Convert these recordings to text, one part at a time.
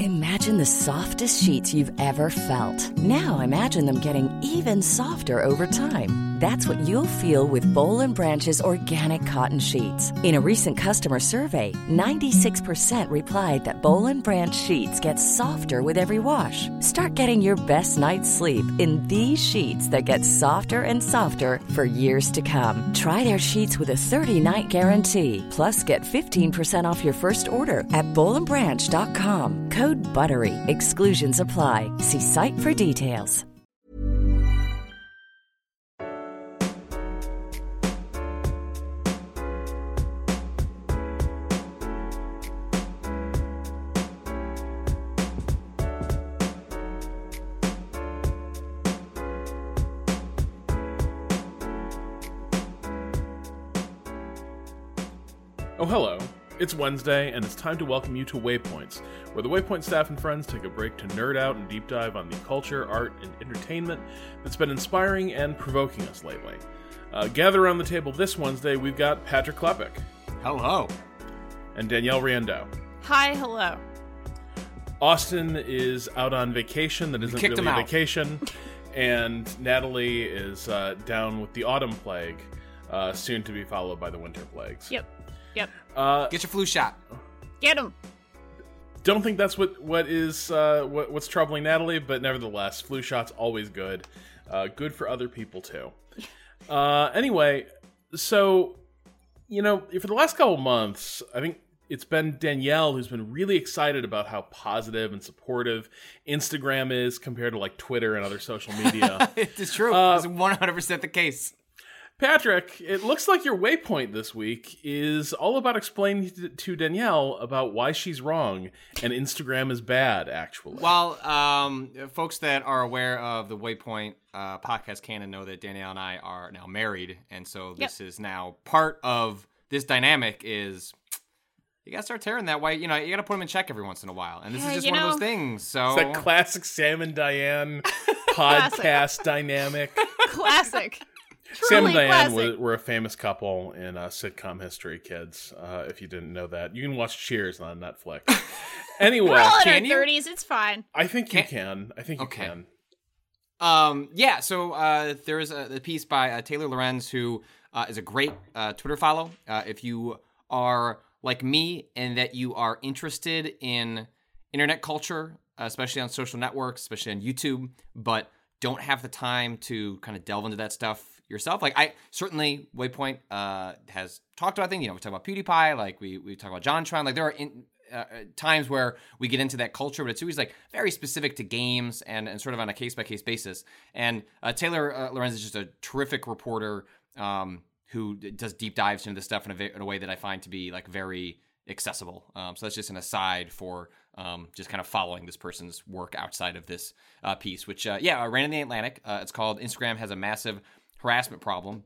Imagine the softest sheets you've ever felt. Now imagine them getting even softer over time. That's what you'll feel with Boll and Branch's organic cotton sheets. In a recent customer survey, 96% replied that Boll and Branch sheets get softer with every wash. Start getting your best night's sleep in these sheets that get softer and softer for years to come. Try their sheets with a 30-night guarantee. Plus, get 15% off your first order at bollandbranch.com. Code BUTTERY. Exclusions apply. See site for details. Oh, hello. It's Wednesday, and it's time to welcome you to Waypoints, where the Waypoint staff and friends take a break to nerd out and deep dive on the culture, art, and entertainment that's been inspiring and provoking us lately. Gather around the table this Wednesday, we've got Patrick Klepek. Hello. And Danielle Riendeau. Hi, hello. Austin is out on vacation that isn't really a vacation, and Natalie is down with the autumn plague, soon to be followed by the winter plagues. Yep. Get your flu shot. Get him. Don't think that's what's troubling Natalie, but nevertheless, flu shot's always good. Good for other people too. Anyway, so for the last couple months, I think it's been Danielle who's been really excited about how positive and supportive Instagram is compared to like Twitter and other social media. It's true. It's 100% the case. Patrick, it looks like your waypoint this week is all about explaining to Danielle about why she's wrong and Instagram is bad, actually. Well, folks that are aware of the Waypoint podcast canon know that Danielle and I are now married, and so this is now part of this dynamic is you gotta start tearing that white, you gotta put them in check every once in a while, and this is just one of those things, so... It's that classic Sam and Diane podcast dynamic. Classic. Sam and Diane were a famous couple in sitcom history, kids. If you didn't know that, you can watch Cheers on Netflix. Anyway, we're all in our 30s. It's fine. I think you can. I think you can. So there is a piece by Taylor Lorenz, who is a great Twitter follow. If you are like me and that you are interested in internet culture, especially on social networks, especially on YouTube, but don't have the time to kind of delve into that stuff yourself. Like certainly Waypoint has talked about things, we talk about PewDiePie, like we talk about JonTron, like there are times where we get into that culture, but it's always like very specific to games and sort of on a case-by-case basis. And Taylor Lorenz is just a terrific reporter who does deep dives into this stuff in a way that I find to be like very accessible. So that's just an aside for just kind of following this person's work outside of this piece, which ran in the Atlantic. It's called Instagram Has a Massive Harassment Problem.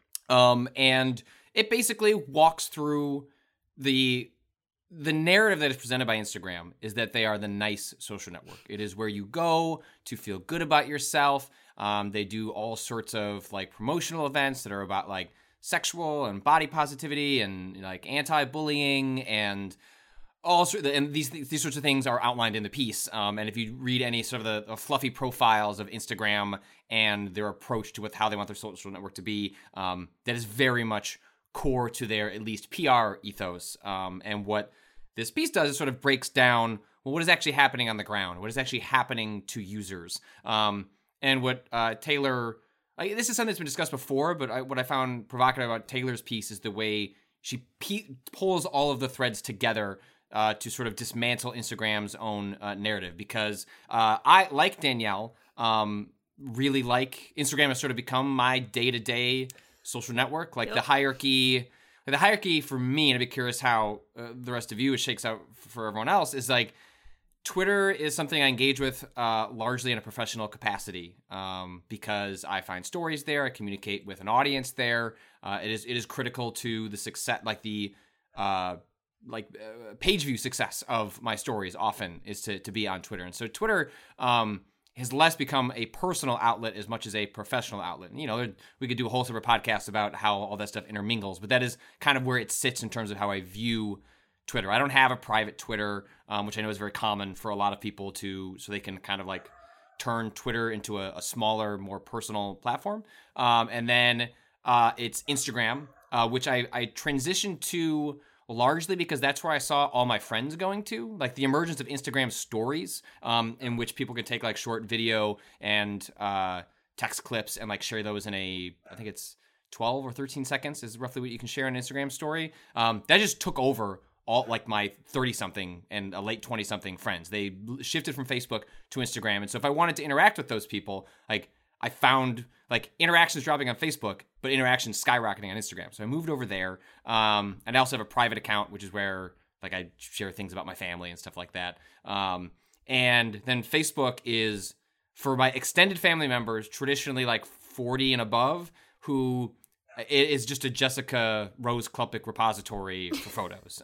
And it basically walks through the narrative that is presented by Instagram is that they are the nice social network. It is where you go to feel good about yourself. They do all sorts of like promotional events that are about like sexual and body positivity and like anti-bullying and these sorts of things are outlined in the piece. And if you read any sort of the fluffy profiles of Instagram and their approach to how they want their social network to be, that is very much core to their at least PR ethos. And what this piece does is sort of breaks down, well, what is actually happening on the ground? What is actually happening to users? And what Taylor, this is something that's been discussed before, but what I found provocative about Taylor's piece is the way she pulls all of the threads together to sort of dismantle Instagram's own narrative. Because I, like Danielle, really like Instagram has sort of become my day-to-day social network. Like the hierarchy for me, and I'd be curious how the rest of you it shakes out for everyone else, is like Twitter is something I engage with largely in a professional capacity because I find stories there. I communicate with an audience there. It is critical to the success, like the page view success of my stories often is to be on Twitter. And so Twitter has less become a personal outlet as much as a professional outlet. And, we could do a whole separate podcast about how all that stuff intermingles, but that is kind of where it sits in terms of how I view Twitter. I don't have a private Twitter, which I know is very common for a lot of people so they can kind of like turn Twitter into a smaller, more personal platform. And then it's Instagram, which I transitioned to largely because that's where I saw all my friends going to, like the emergence of Instagram stories, in which people can take like short video and text clips and like share those in I think it's 12 or 13 seconds is roughly what you can share on an Instagram story. That just took over all like my 30-something and a late 20-something friends. They shifted from Facebook to Instagram. And so if I wanted to interact with those people, like I found like interactions dropping on Facebook, but interactions skyrocketing on Instagram. So I moved over there. And I also have a private account, which is where like I share things about my family and stuff like that. And then Facebook is for my extended family members, traditionally like 40 and above, who it is just a Jessica Rose Klumpick repository for photos.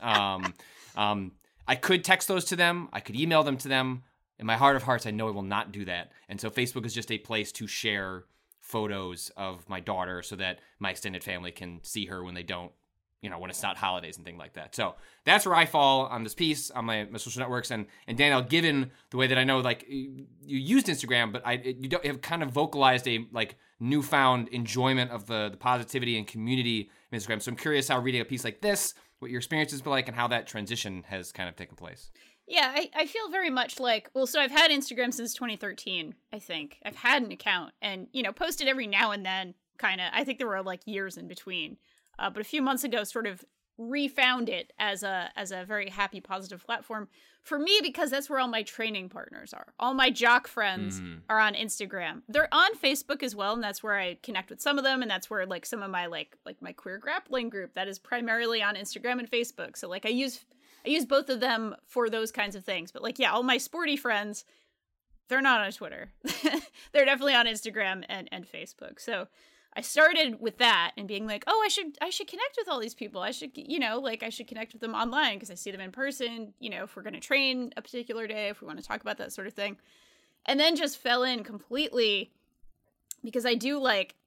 I could text those to them. I could email them to them. In my heart of hearts, I know I will not do that. And so Facebook is just a place to share photos of my daughter so that my extended family can see her when they don't, when it's not holidays and things like that. So that's where I fall on this piece on my social networks. And Danielle, given the way that I know, like you used Instagram, but you don't have kind of vocalized a like newfound enjoyment of the positivity and community of Instagram. So I'm curious how reading a piece like this, what your experience has been like, and how that transition has kind of taken place. Yeah, I feel very much like, so I've had Instagram since 2013, I think. I've had an account and, posted every now and then, kind of. I think there were like years in between. But a few months ago, sort of refound it as a very happy, positive platform for me, because that's where all my training partners are. All my jock friends are on Instagram. They're on Facebook as well, and that's where I connect with some of them, and that's where like some of my like my queer grappling group that is primarily on Instagram and Facebook. So like I use both of them for those kinds of things. But like, yeah, all my sporty friends, they're not on Twitter. They're definitely on Instagram and Facebook. So I started with that and being like, oh, I should connect with all these people. I should, I should connect with them online because I see them in person, if we're going to train a particular day, if we want to talk about that sort of thing. And then just fell in completely because I do like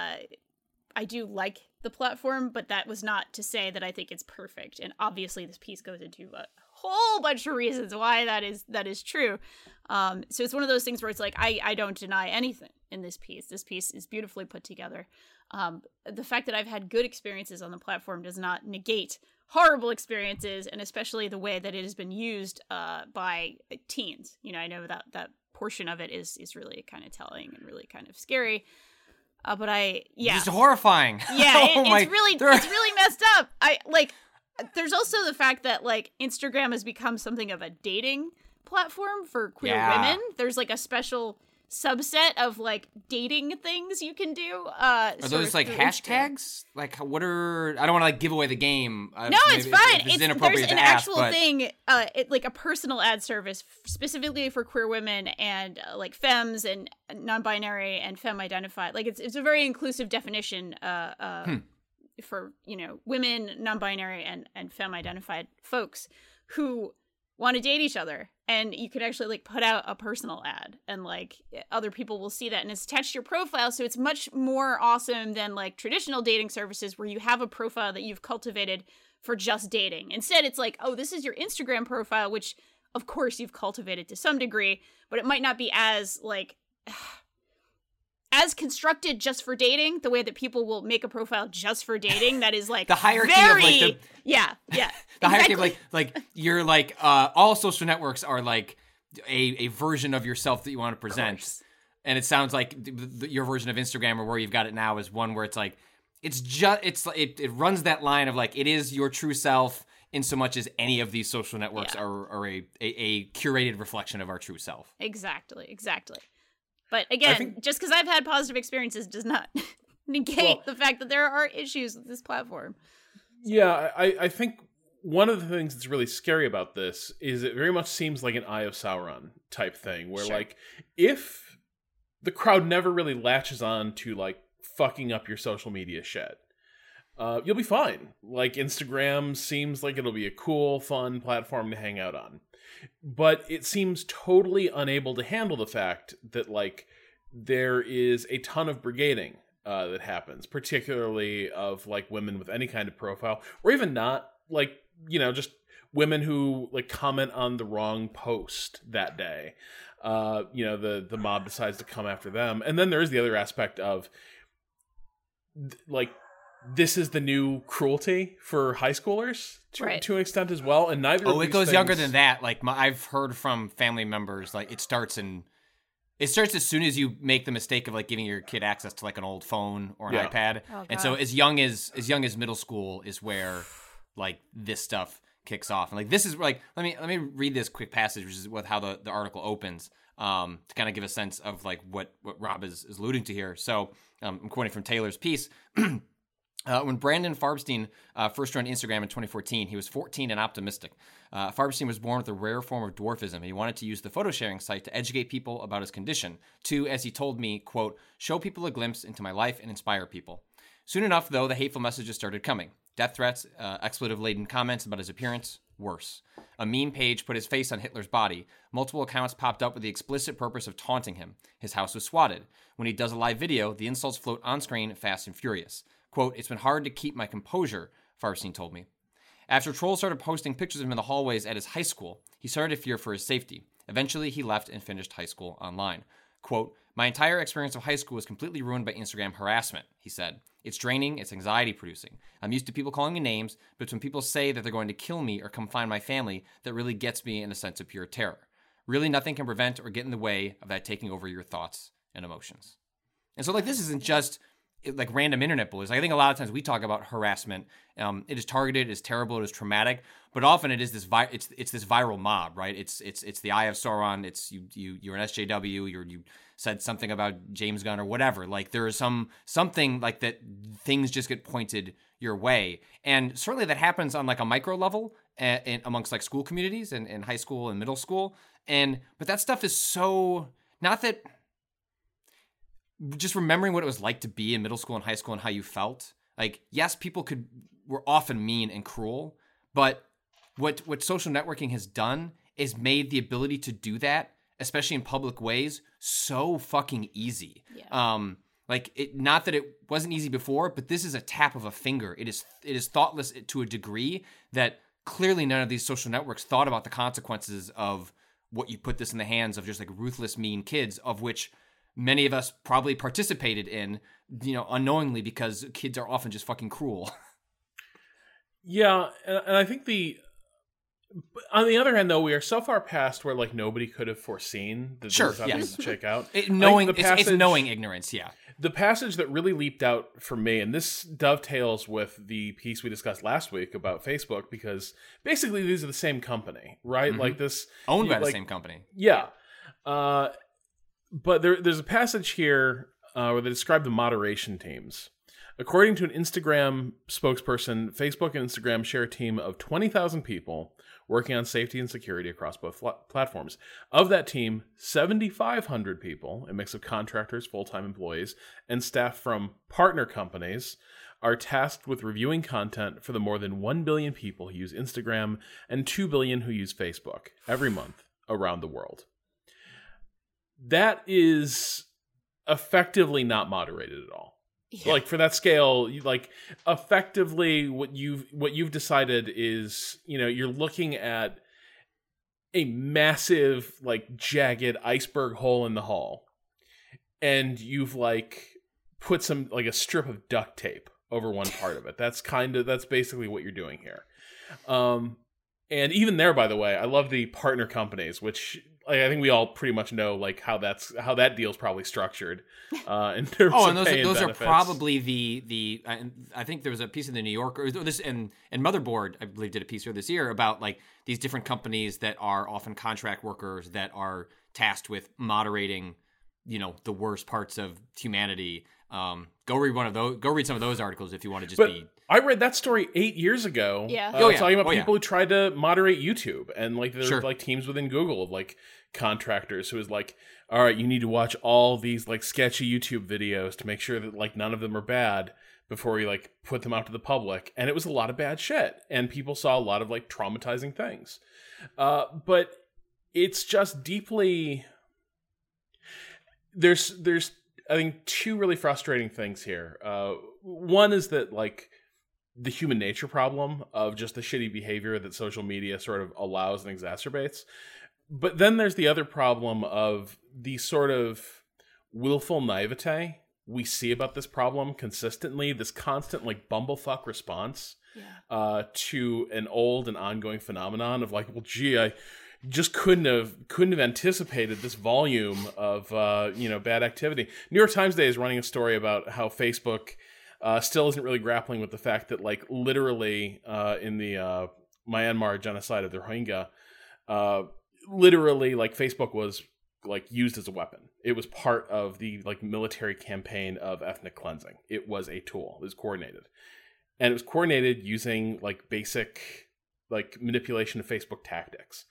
the platform, but that was not to say that I think it's perfect. And obviously this piece goes into a whole bunch of reasons why that is true. So it's one of those things where it's like, I don't deny anything in this piece. This piece is beautifully put together. The fact that I've had good experiences on the platform does not negate horrible experiences, and especially the way that it has been used by teens. I know that portion of it is really kind of telling and really kind of scary. But it's horrifying. Yeah, it's really messed up. There's also the fact that like Instagram has become something of a dating platform for queer women. There's like a special subset of like dating things you can do. Are those like hashtags? Like what are? I don't want to like give away the game. No, it's fine. It's inappropriate there's an to ask, actual thing, like a personal ad service specifically for queer women and like femmes and non-binary and femme-identified. Like it's a very inclusive definition for women, non-binary and femme-identified folks who want to date each other. And you could actually like put out a personal ad and like other people will see that and it's attached to your profile. So it's much more awesome than like traditional dating services where you have a profile that you've cultivated for just dating. Instead, it's like, oh, this is your Instagram profile, which of course you've cultivated to some degree, but it might not be as like as constructed just for dating, the way that people will make a profile just for dating. That is like the hierarchy of like yeah. The hierarchy of like you're like all social networks are like a version of yourself that you want to present, and it sounds like your version of Instagram or where you've got it now is one where it's like it runs that line of like it is your true self in so much as any of these social networks are a curated reflection of our true self. Exactly. But again, just because I've had positive experiences does not negate the fact that there are issues with this platform. Yeah, I think one of the things that's really scary about this is it very much seems like an Eye of Sauron type thing, where like if the crowd never really latches on to like fucking up your social media shit, you'll be fine. Like Instagram seems like it'll be a cool, fun platform to hang out on. But it seems totally unable to handle the fact that, like, there is a ton of brigading that happens, particularly of, like, women with any kind of profile, or even not, like, just women who like comment on the wrong post that day. The mob decides to come after them. And then there's the other aspect of like, this is the new cruelty for high schoolers to an extent as well. And neither of it these goes things... younger than that. Like I've heard from family members, like it starts as soon as you make the mistake of like giving your kid access to like an old phone or an iPad. Oh, and so as young as middle school is where like this stuff kicks off. And like this is like let me read this quick passage, which is how the article opens, to kind of give a sense of like what Rob is alluding to here. So I'm quoting from Taylor's piece. When Brandon Farbstein first joined Instagram in 2014, he was 14 and optimistic. Farbstein was born with a rare form of dwarfism, and he wanted to use the photo sharing site to educate people about his condition, to, as he told me, quote, show people a glimpse into my life and inspire people. Soon enough, though, the hateful messages started coming. Death threats, expletive-laden comments about his appearance, worse. A meme page put his face on Hitler's body. Multiple accounts popped up with the explicit purpose of taunting him. His house was swatted. When he does a live video, the insults float on screen fast and furious. Quote, it's been hard to keep my composure, Farbstein told me. After trolls started posting pictures of him in the hallways at his high school, he started to fear for his safety. Eventually, he left and finished high school online. Quote, my entire experience of high school was completely ruined by Instagram harassment, he said. It's draining, it's anxiety-producing. I'm used to people calling me names, but when people say that they're going to kill me or come find my family, that really gets me in a sense of pure terror. Really, nothing can prevent or get in the way of that taking over your thoughts and emotions. And so, like, this isn't just like random internet bullies. Like, I think a lot of times we talk about harassment. It is targeted, it is terrible, it is traumatic, but often it is this it's this viral mob, right? It's the Eye of Sauron. It's you're an SJW. You said something about James Gunn or whatever. Like there is something like that. Things just get pointed your way, and certainly that happens on like a micro level amongst like school communities and high school and middle school. But that stuff is so not that. Just remembering what it was like to be in middle school and high school and how you felt. Like, yes, people were often mean and cruel, but what social networking has done is made the ability to do that, especially in public ways, so fucking easy. Yeah. Not that it wasn't easy before, but this is a tap of a finger. It is thoughtless to a degree that clearly none of these social networks thought about the consequences of what you put this in the hands of just like ruthless, mean kids, of which many of us probably participated in, unknowingly, because kids are often just fucking cruel. Yeah, and I think on the other hand, though, we are so far past where like nobody could have foreseen that this is how things would shake out. It's knowing ignorance, yeah. The passage that really leaped out for me, and this dovetails with the piece we discussed last week about Facebook, because basically these are the same company, right? Mm-hmm. Like this owned by the same company. Yeah. But there's a passage here where they describe the moderation teams. According to an Instagram spokesperson, Facebook and Instagram share a team of 20,000 people working on safety and security across both platforms. Of that team, 7,500 people, a mix of contractors, full-time employees, and staff from partner companies, are tasked with reviewing content for the more than 1 billion people who use Instagram and 2 billion who use Facebook every month around the world. That is effectively not moderated at all. Yeah. Like for that scale, like effectively what you've decided is, you're looking at a massive like jagged iceberg hole in the hull, and you've like put some like a strip of duct tape over one part of it. That's basically what you're doing here. And even there, by the way, I love the partner companies, which I think we all pretty much know like how that deal's probably structured in terms of and pay and those benefits. Are probably the I think there was a piece in the New Yorker, and Motherboard, I believe, did a piece earlier this year about like these different companies that are often contract workers that are tasked with moderating, the worst parts of humanity. Go read some of those articles if you want to be. I read that story 8 years ago. Yeah. Talking about people who tried to moderate YouTube, and like there's like teams within Google of like contractors who is like, all right, you need to watch all these like sketchy YouTube videos to make sure that like none of them are bad before you like put them out to the public. And it was a lot of bad shit, and people saw a lot of like traumatizing things. But it's just deeply. There's I think two really frustrating things here. One is that like the human nature problem of just the shitty behavior that social media sort of allows and exacerbates. But then there's the other problem of the sort of willful naivete we see about this problem consistently, this constant like bumblefuck response to an old and ongoing phenomenon of like, well, gee, I just couldn't have anticipated this volume of bad activity. New York Times Day is running a story about how Facebook still isn't really grappling with the fact that like literally in the Myanmar genocide of the Rohingya, literally like Facebook was like used as a weapon. It was part of the like military campaign of ethnic cleansing. It was a tool. It was coordinated. And it was coordinated using like basic like manipulation of Facebook tactics.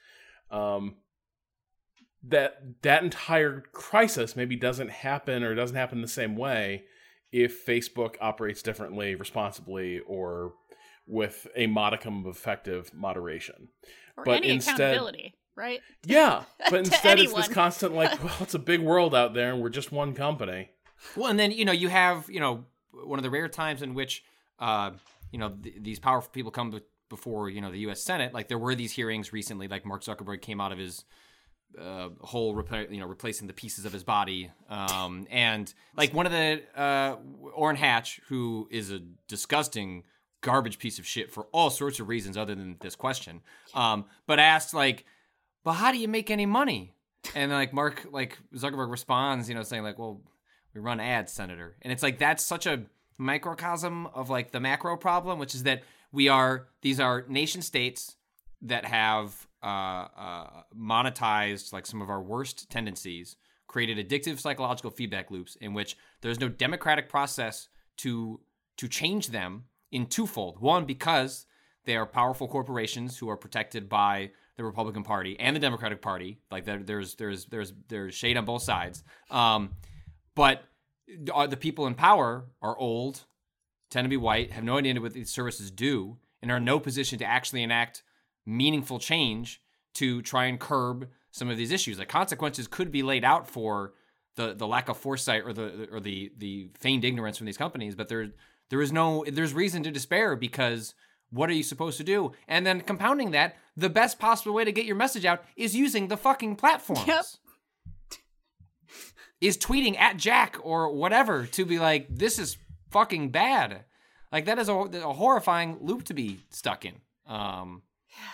That entire crisis maybe doesn't happen the same way if Facebook operates differently, responsibly, or with a modicum of effective moderation. Or but any instead, accountability, right? Yeah, but instead it's anyone. this constant like, well, it's a big world out there and we're just one company. Well, and then, you have, one of the rare times in which, these powerful people come before, the U.S. Senate. Like, there were these hearings recently, like Mark Zuckerberg came out of his whole, replacing the pieces of his body. And, like, one of the, Orrin Hatch, who is a disgusting garbage piece of shit for all sorts of reasons other than this question, but asked, like, but how do you make any money? And, like, Zuckerberg responds, saying, like, well, we run ads, Senator. And it's like, that's such a microcosm of like the macro problem, which is that these are nation states that have monetized like some of our worst tendencies, created addictive psychological feedback loops in which there's no democratic process to change them in twofold. One, because they are powerful corporations who are protected by the Republican Party and the Democratic Party. Like there's shade on both sides. But the people in power are old, tend to be white, have no idea what these services do, and are in no position to actually enact meaningful change to try and curb some of these issues. Like consequences could be laid out for the lack of foresight or the feigned ignorance from these companies, but there's reason to despair because what are you supposed to do? And then compounding that, the best possible way to get your message out is using the fucking platforms. Yep. Is tweeting at Jack or whatever to be like, this is fucking bad. Like that is a horrifying loop to be stuck in. And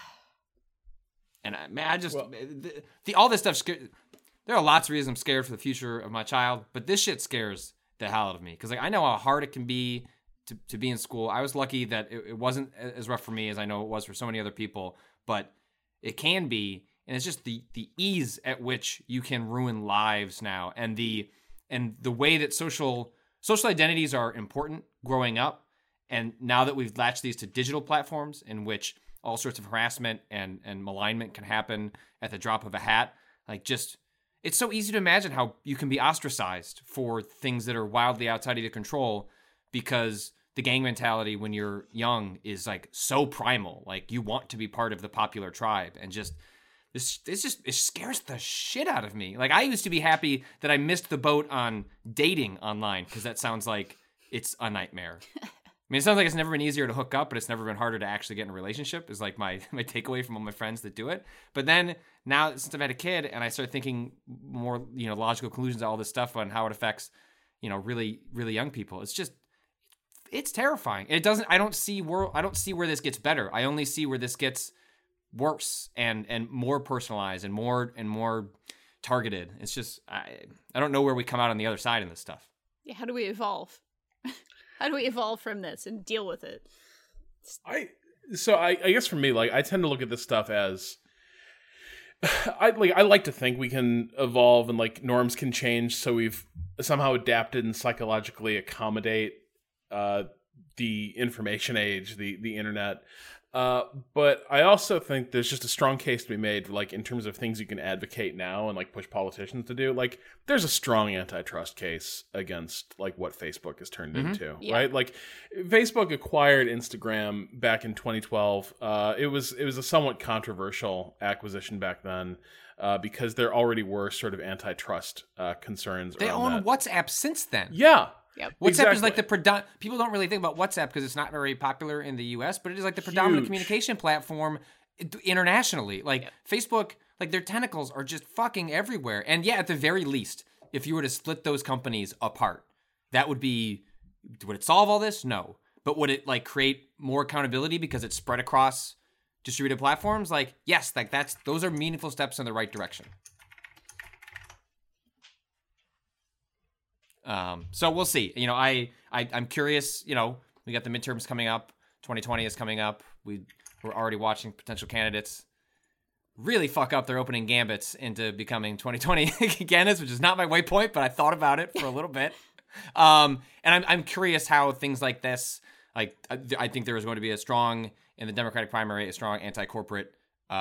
all this stuff. There are lots of reasons I'm scared for the future of my child, but this shit scares the hell out of me because like I know how hard it can be to be in school. I was lucky that it wasn't as rough for me as I know it was for so many other people, but it can be. And it's just the ease at which you can ruin lives now, and the way that social identities are important growing up, and now that we've latched these to digital platforms in which all sorts of harassment and malignment can happen at the drop of a hat, like just it's so easy to imagine how you can be ostracized for things that are wildly outside of your control because the gang mentality when you're young is like so primal, like you want to be part of the popular tribe, and just. It scares the shit out of me. Like, I used to be happy that I missed the boat on dating online because that sounds like it's a nightmare. I mean, it sounds like it's never been easier to hook up, but it's never been harder to actually get in a relationship is like my takeaway from all my friends that do it. But then now since I've had a kid and I start thinking more, logical conclusions of all this stuff on how it affects, really, really young people, it's terrifying. I don't see where this gets better. I only see where this gets worse and more personalized and more targeted. It's just I don't know where we come out on the other side in this stuff. Yeah, how do we evolve? How do we evolve from this and deal with it? I guess for me, like I tend to look at this stuff as I like to think we can evolve and like norms can change, so we've somehow adapted and psychologically accommodate the information age, the internet. But I also think there's just a strong case to be made, like in terms of things you can advocate now and like push politicians to do. Like, there's a strong antitrust case against like what Facebook has turned into, right? Like, Facebook acquired Instagram back in 2012. It was a somewhat controversial acquisition back then. Because there already were sort of antitrust concerns. They own WhatsApp since then. Yeah. Yep. WhatsApp is like the people don't really think about WhatsApp because it's not very popular in the US, but it is like the predominant communication platform internationally. Like Facebook, like their tentacles are just fucking everywhere. And yeah, at the very least, if you were to split those companies apart, would it solve all this? No. But would it like create more accountability because it's spread across distributed platforms? Like, yes, like those are meaningful steps in the right direction. So we'll see. You know, I'm curious. You know, we got the midterms coming up. 2020 is coming up. We're already watching potential candidates really fuck up their opening gambits into becoming 2020 candidates, which is not my waypoint, but I thought about it for a little bit. And I'm curious how things like this. Like, I think there is going to be in the Democratic primary, a strong anti-corporate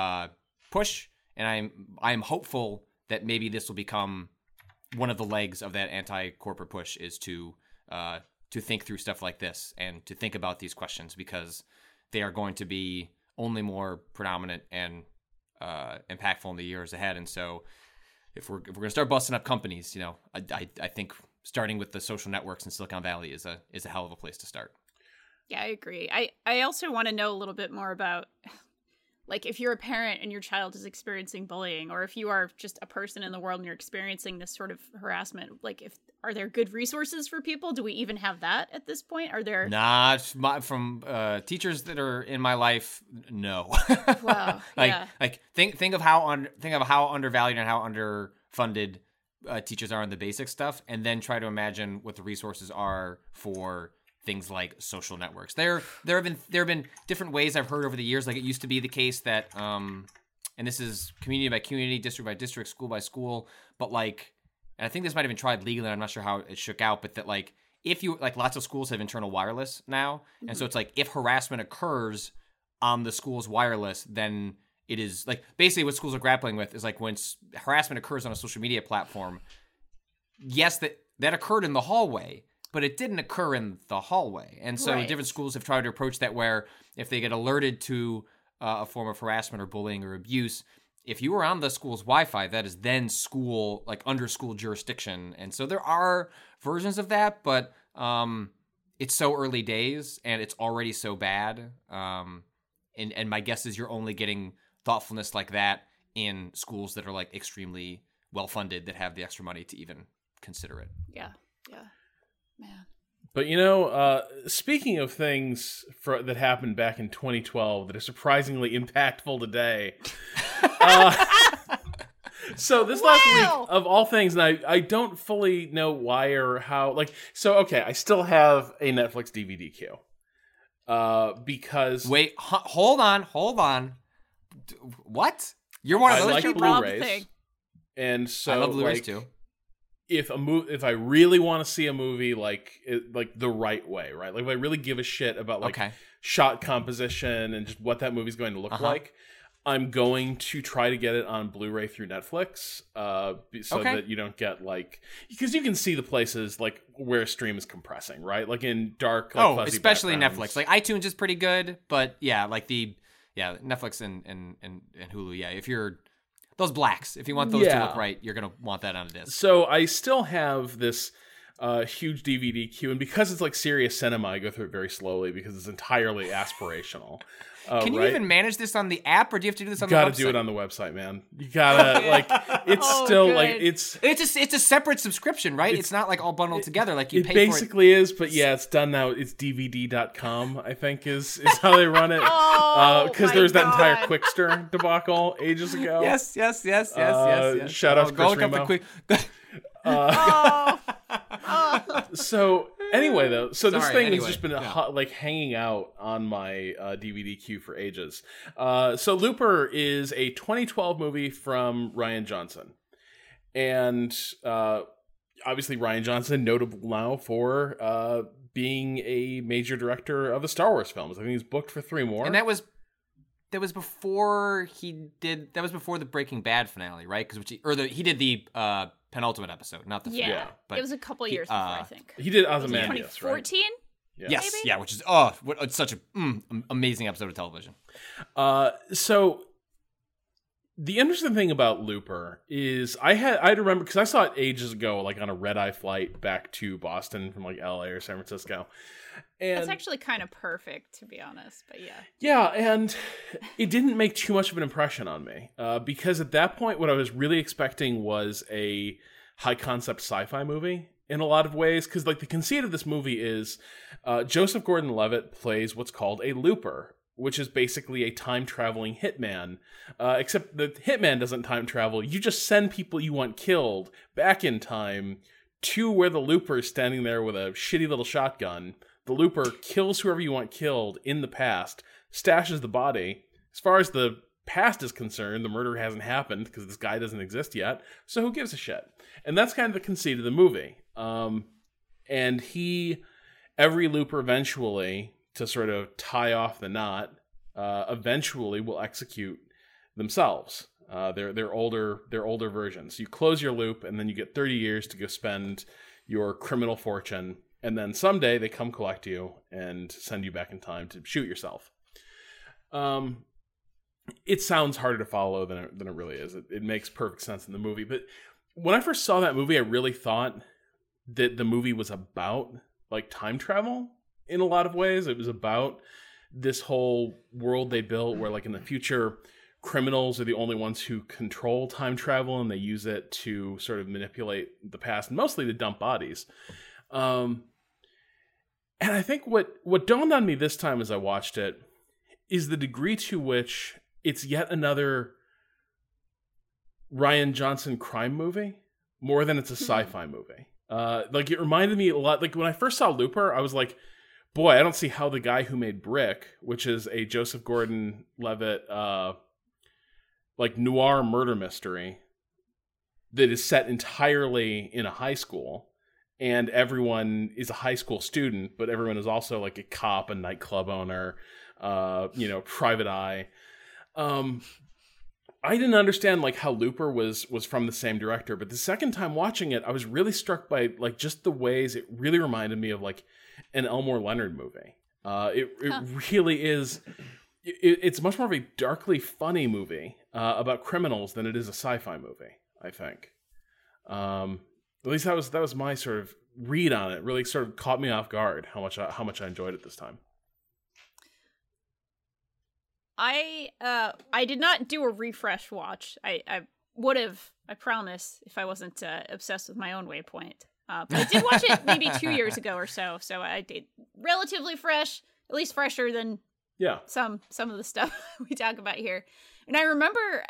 push, and I'm hopeful that maybe this will become one of the legs of that anti-corporate push is to think through stuff like this and to think about these questions because they are going to be only more predominant and impactful in the years ahead. And so, if we're going to start busting up companies, you know, I think starting with the social networks in Silicon Valley is a hell of a place to start. Yeah, I agree. I also want to know a little bit more about, like, if you're a parent and your child is experiencing bullying, or if you are just a person in the world and you're experiencing this sort of harassment, like, are there good resources for people? Do we even have that at this point? Are there? Nah, from teachers that are in my life, no. Wow. Like think of how undervalued and how underfunded teachers are in the basic stuff, and then try to imagine what the resources are for things like social networks. There have been different ways I've heard over the years. Like, it used to be the case that, and this is community by community, district by district, school by school, but like, and I think this might have been tried legally, I'm not sure how it shook out, but that like, if you, like, lots of schools have internal wireless now, and so it's like, if harassment occurs on the school's wireless, then it is, like, basically what schools are grappling with is like, when harassment occurs on a social media platform, yes, that occurred in the hallway, but it didn't occur in the hallway. And so different schools have tried to approach that where if they get alerted to a form of harassment or bullying or abuse, if you were on the school's Wi-Fi, that is then school, like, under school jurisdiction. And so there are versions of that, but it's so early days and it's already so bad. And my guess is you're only getting thoughtfulness like that in schools that are, like, extremely well-funded, that have the extra money to even consider it. Yeah. Man. But, you know, speaking of things that happened back in 2012 that are surprisingly impactful today, so this last week, of all things, and I don't fully know why or how, like, so, okay, I still have a Netflix DVD queue. Because... Wait, hold on. What? You're one of those people? I like Blu-rays. And so, I love Blu-rays, too. If I really want to see a movie like the right way, right? Like, if I really give a shit about shot composition and just what that movie's going to look like, I'm going to try to get it on Blu-ray through Netflix, so that you don't get, like, because you can see the places like where a stream is compressing, right? Like in dark, like, fuzzy especially backgrounds. Netflix. Like, iTunes is pretty good, but yeah, like Netflix and Hulu. Yeah, if you're those blacks, if you want those to look right, you're going to want that on a disc. So I still have this huge DVD queue, and because it's like serious cinema, I go through it very slowly because it's entirely aspirational. Can you even manage this on the app, or do you have to do this on the website? You gotta do it on the website, man. You gotta, like, it's still, good. Like, it's a separred subscription, right? It's not, like, all bundled together, like you pay for it. It basically is, but yeah, it's done now. It's DVD.com, I think, is how they run it. Because there's that entire Quickster debacle ages ago. Yes. Shout out to Chris Remo. So anyway, though, this thing has just been like hanging out on my DVD queue for ages. So Looper is a 2012 movie from Rian Johnson, and obviously Rian Johnson, notable now for being a major director of the Star Wars films. I think he's booked for 3 more, and that was before the Breaking Bad finale, right? Because he did the penultimate episode, not the finale. Yeah, but it was a couple years before, I think. He did Ozymandias, 2014? Right? Yeah. Yes, maybe? yeah, which is it's such a amazing episode of television. So The interesting thing about Looper is I remember because I saw it ages ago, like on a red-eye flight back to Boston from like LA or San Francisco. And that's actually kind of perfect, to be honest. But yeah. Yeah, and it didn't make too much of an impression on me because at that point, what I was really expecting was a high-concept sci-fi movie in a lot of ways. Because like the conceit of this movie is Joseph Gordon-Levitt plays what's called a looper, which is basically a time-traveling hitman. Except the hitman doesn't time travel. You just send people you want killed back in time to where the looper is standing there with a shitty little shotgun. The looper kills whoever you want killed in the past, stashes the body. As far as the past is concerned, the murder hasn't happened because this guy doesn't exist yet, so who gives a shit? And that's kind of the conceit of the movie. And every looper eventually, to sort of tie off the knot, eventually will execute themselves. They're older versions. You close your loop, and then you get 30 years to go spend your criminal fortune. And then someday they come collect you and send you back in time to shoot yourself. It sounds harder to follow than it really is. It makes perfect sense in the movie. But when I first saw that movie, I really thought that the movie was about like time travel in a lot of ways. It was about this whole world they built where like in the future, criminals are the only ones who control time travel and they use it to sort of manipulate the past, mostly to dump bodies. And I think what dawned on me this time as I watched it is the degree to which it's yet another Rian Johnson crime movie more than it's a sci-fi movie. Like it reminded me a lot, like when I first saw Looper, I was like, boy, I don't see how the guy who made Brick, which is a Joseph Gordon-Levitt, like noir murder mystery that is set entirely in a high school. And everyone is a high school student, but everyone is also like a cop, a nightclub owner, private eye. I didn't understand like how Looper was from the same director, but the second time watching it, I was really struck by like just the ways it really reminded me of like an Elmore Leonard movie. It really is. It's much more of a darkly funny movie about criminals than it is a sci-fi movie, I think. At least that was my sort of read on it. Really sort of caught me off guard how much I enjoyed it this time. I did not do a refresh watch. I would have, I promise, if I wasn't obsessed with my own Waypoint. But I did watch it maybe 2 years ago or so. So I did relatively fresh, at least fresher than some of the stuff we talk about here. And I remember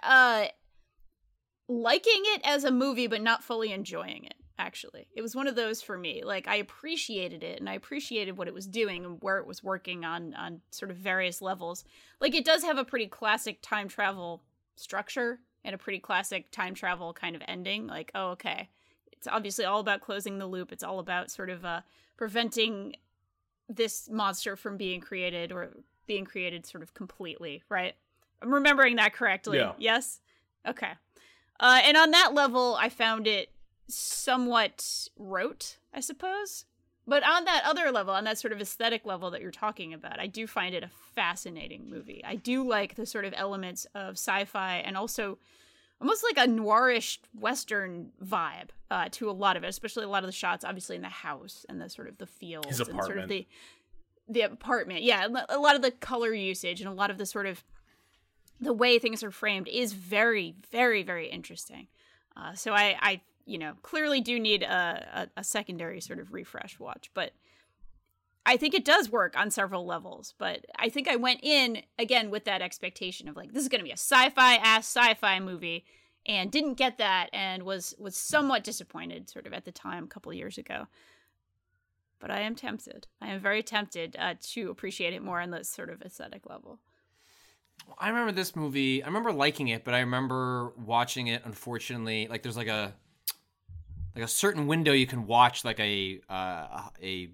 liking it as a movie, but not fully enjoying it, actually. It was one of those for me. Like, I appreciated it, and I appreciated what it was doing and where it was working on sort of various levels. Like, it does have a pretty classic time travel structure and a pretty classic time travel kind of ending. Like, oh, okay. It's obviously all about closing the loop. It's all about sort of preventing this monster from being created or being created sort of completely, right? I'm remembering that correctly. Yeah. Yes? Okay. And on that level, I found it somewhat rote, I suppose. But on that other level, on that sort of aesthetic level that you're talking about, I do find it a fascinating movie. I do like the sort of elements of sci-fi and also almost like a noirish Western vibe to a lot of it, especially a lot of the shots, obviously, in the house and the sort of the fields. His apartment. And sort of the apartment. Yeah, a lot of the color usage and a lot of the sort of the way things are framed is very, very, very interesting. So I clearly do need a secondary sort of refresh watch, but I think it does work on several levels. But I think I went in, again, with that expectation of like, this is going to be a sci-fi movie, and didn't get that and was somewhat disappointed sort of at the time a couple of years ago. But I am tempted. I am very tempted to appreciate it more on this sort of aesthetic level. I remember this movie. I remember liking it, but I remember watching it. Unfortunately, like there's like a certain window you can watch like a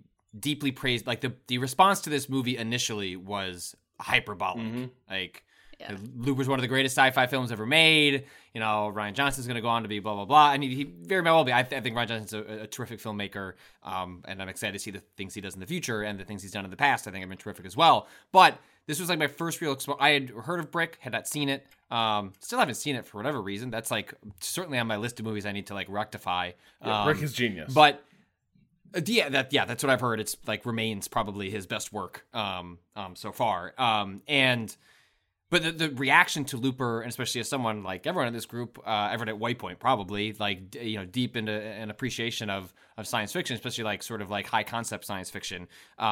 deeply praised. Like the response to this movie initially was hyperbolic. Mm-hmm. Like Yeah. Looper's one of the greatest sci-fi films ever made. You know, Rian Johnson's going to go on to be blah, blah, blah. I mean, he very well will be. I think Rian Johnson's a terrific filmmaker, and I'm excited to see the things he does in the future and the things he's done in the past. I think have been terrific as well. But this was like my first real exposure. I had heard of Brick, had not seen it. Still haven't seen it for whatever reason. That's like certainly on my list of movies I need to like rectify. Yeah, Brick is genius. But that's what I've heard. It's like remains probably his best work so far. But the reaction to Looper, and especially as someone like everyone in this group, everyone at White Point probably, like, deep into an appreciation of science fiction, especially like sort of like high concept science fiction.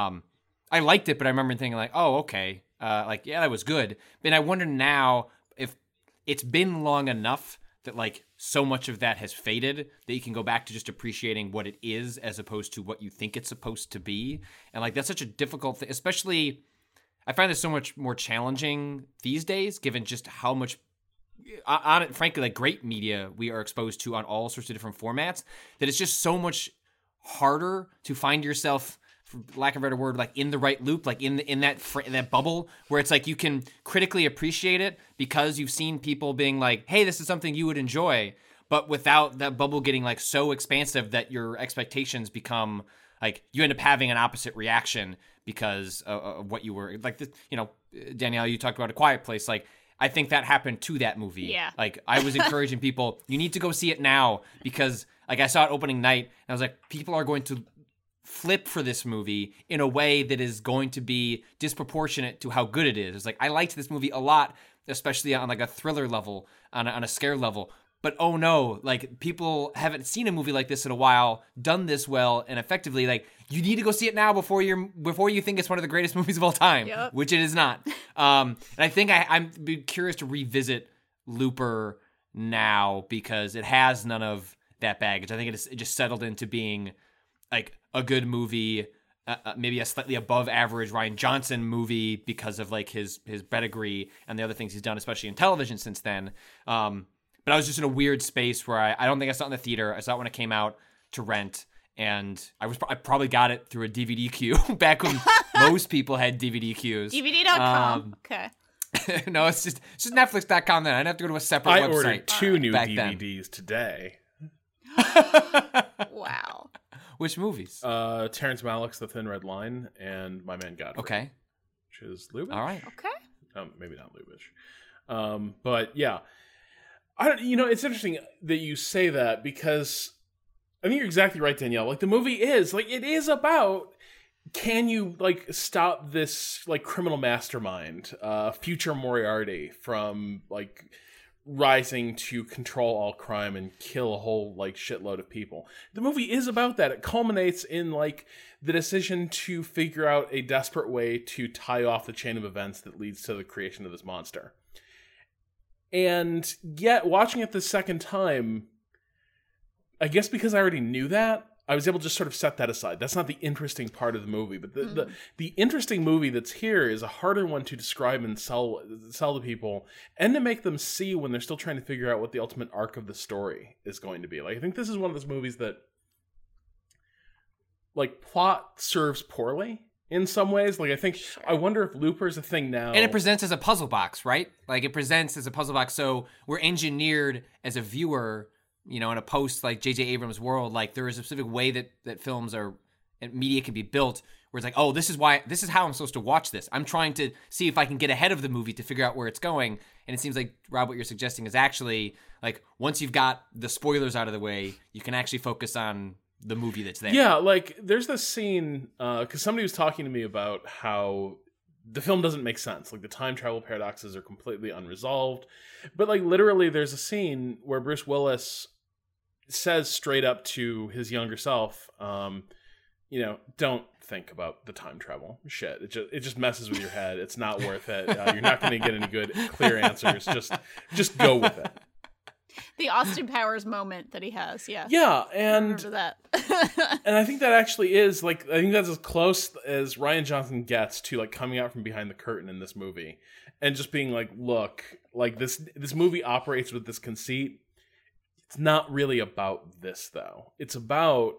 I liked it, but I remember thinking like, oh, okay. That was good. And I wonder now if it's been long enough that like so much of that has faded that you can go back to just appreciating what it is as opposed to what you think it's supposed to be. And like, that's such a difficult thing, especially I find this so much more challenging these days, given just how much, frankly, like great media we are exposed to on all sorts of different formats, that it's just so much harder to find yourself, for lack of a better word, like in the right loop, like in that bubble where it's like you can critically appreciate it because you've seen people being like, hey, this is something you would enjoy, but without that bubble getting like so expansive that your expectations become like you end up having an opposite reaction because of what you were like. Danielle, you talked about A Quiet Place. Like, I think that happened to that movie. Yeah. Like, I was encouraging people, you need to go see it now because like I saw it opening night and I was like, people are going to flip for this movie in a way that is going to be disproportionate to how good it is. It's like, I liked this movie a lot, especially on like a thriller level, on a scare level. But oh no, like people haven't seen a movie like this in a while, done this well and effectively. Like, you need to go see it now before you think it's one of the greatest movies of all time, which it is not. And I think I'm curious to revisit Looper now because it has none of that baggage. I think it just settled into being like a good movie, maybe a slightly above average Rian Johnson movie because of like his pedigree and the other things he's done, especially in television since then. But I was just in a weird space where I don't think I saw it in the theater. I saw it when it came out to rent, and I probably got it through a DVD queue back when most people had DVD queues. DVD.com. Okay. No, it's just Netflix.com then. I'd have to go to a separate website. I ordered 2 new DVDs then. Today. Wow. Which movies? Terrence Malick's The Thin Red Line and My Man Godfrey. Okay. Which is Lubitsch. All right. Okay. Maybe not Lubitsch. But yeah. It's interesting that you say that because I think you're exactly right, Danielle. Like, the movie is like, it is about, can you like stop this like criminal mastermind, future Moriarty, from like rising to control all crime and kill a whole like shitload of people. The movie is about that. It culminates in like the decision to figure out a desperate way to tie off the chain of events that leads to the creation of this monster. And yet, watching it the second time, I guess because I already knew that, I was able to just sort of set that aside. That's not the interesting part of the movie. But the interesting movie that's here is a harder one to describe and sell to people, and to make them see when they're still trying to figure out what the ultimate arc of the story is going to be. Like, I think this is one of those movies that, like, plot serves poorly in some ways. Like, I think, I wonder if Looper is a thing now. And it presents as a puzzle box, right? Like, it presents as a puzzle box. So we're engineered as a viewer, in a post like J.J. Abrams world. Like, there is a specific way that films and media can be built where it's like, oh, this is how I'm supposed to watch this. I'm trying to see if I can get ahead of the movie to figure out where it's going. And it seems like, Rob, what you're suggesting is actually like, once you've got the spoilers out of the way, you can actually focus on the movie that's there. Yeah, like, there's this scene, because somebody was talking to me about how the film doesn't make sense. Like, the time travel paradoxes are completely unresolved. But, like, literally, there's a scene where Bruce Willis says straight up to his younger self, don't think about the time travel shit. It just messes with your head. It's not worth it. You're not going to get any good, clear answers. Just go with it. The Austin Powers moment that he has, yeah. Yeah, and that. And I think that actually is, like, I think that's as close as Rian Johnson gets to, like, coming out from behind the curtain in this movie and just being like, look, like, this movie operates with this conceit. It's not really about this, though. It's about,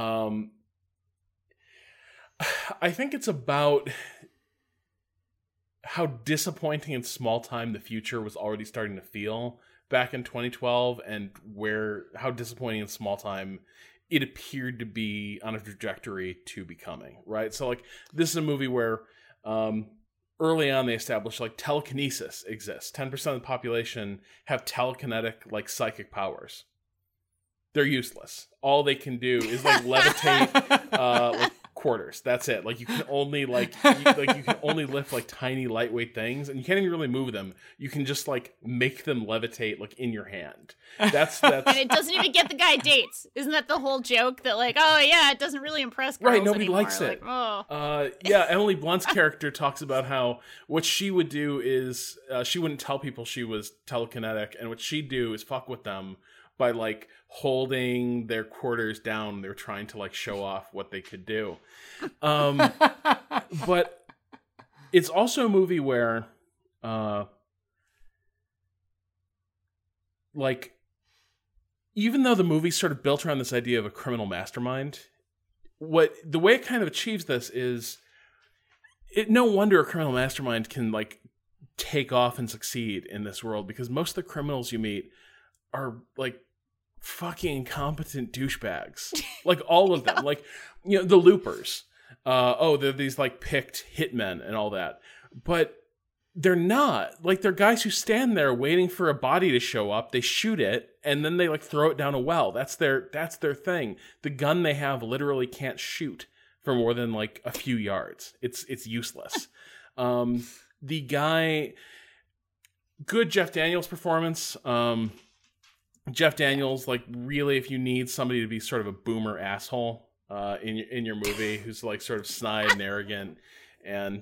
I think it's about how disappointing and small time the future was already starting to feel back in 2012, and how disappointing and small time it appeared to be on a trajectory to becoming, right? So like this is a movie where early on they established like telekinesis exists. 10% of the population have telekinetic like psychic powers. They're useless. All they can do is like levitate like quarters. That's it. Like you can only you can only lift like tiny lightweight things, and you can't even really move them. You can just like make them levitate like in your hand. That's and it doesn't even get the guy dates. Isn't that the whole joke that like, oh yeah, it doesn't really impress girls right? Nobody anymore. likes it. Like, oh. Yeah, Emily Blunt's character talks about how what she would do is she wouldn't tell people she was telekinetic, and what she'd do is fuck with them by like holding their quarters down. They're trying to like show off what they could do. But it's also a movie where like even though the movie's sort of built around this idea of a criminal mastermind, the way it kind of achieves this is no wonder a criminal mastermind can like take off and succeed in this world, because most of the criminals you meet are like fucking incompetent douchebags. Like all of them. Like, you know, the loopers. They're these like picked hitmen and all that. But they're not. Like they're guys who stand there waiting for a body to show up. They shoot it and then they like throw it down a well. That's their thing. The gun they have literally can't shoot for more than like a few yards. It's useless. The guy, good Jeff Daniels performance. Jeff Daniels, like really, if you need somebody to be sort of a boomer asshole in your movie, who's like sort of snide and arrogant, and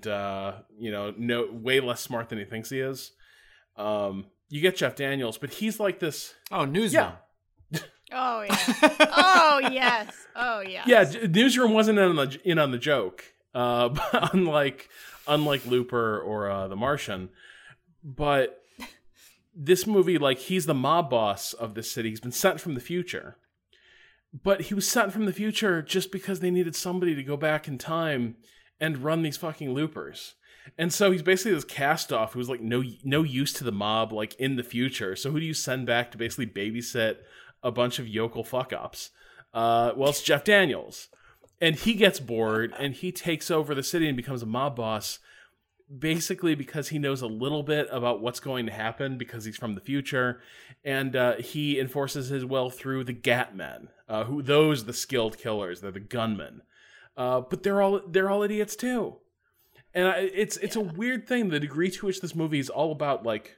way less smart than he thinks he is, you get Jeff Daniels, but he's like this. Oh, Newsroom. Yeah. Oh yeah. Oh yes. Oh yeah. Yeah, Newsroom wasn't in on the joke, but unlike Looper or The Martian, but. This movie, like, he's the mob boss of this city. He's been sent from the future. But he was sent from the future just because they needed somebody to go back in time and run these fucking loopers. And so he's basically this cast-off who's, like, no use to the mob, like, in the future. So who do you send back to basically babysit a bunch of yokel fuck-ups? Well, it's Jeff Daniels. And he gets bored, and he takes over the city and becomes a mob boss, basically because he knows a little bit about what's going to happen because he's from the future, and he enforces his will through the Gat Men, the skilled killers. They're the gunmen, but they're all idiots too. And it's a weird thing, the degree to which this movie is all about like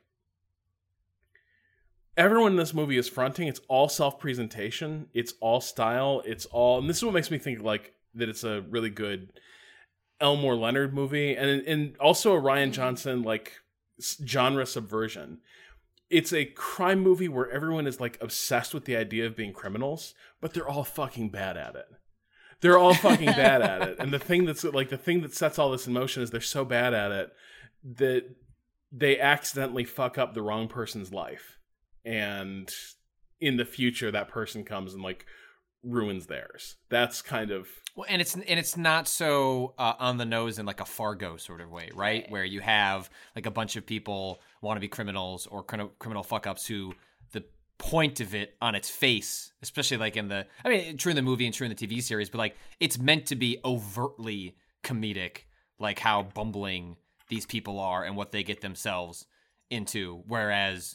everyone in this movie is fronting. It's all self-presentation. It's all style. And this is what makes me think like that it's a really good Elmore Leonard movie, and also a Rian Johnson like genre subversion. It's a crime movie where everyone is like obsessed with the idea of being criminals, but they're all fucking bad at it. They're all fucking bad at it. And the thing that sets all this in motion is they're so bad at it that they accidentally fuck up the wrong person's life. And in the future, that person comes and like ruins theirs. That's kind of well, and it's not so on the nose in like a Fargo sort of way, right? Where you have like a bunch of people want to be criminals or criminal fuck ups who the point of it on its face, especially like true in the movie and true in the TV series, but like it's meant to be overtly comedic, like how bumbling these people are and what they get themselves into, whereas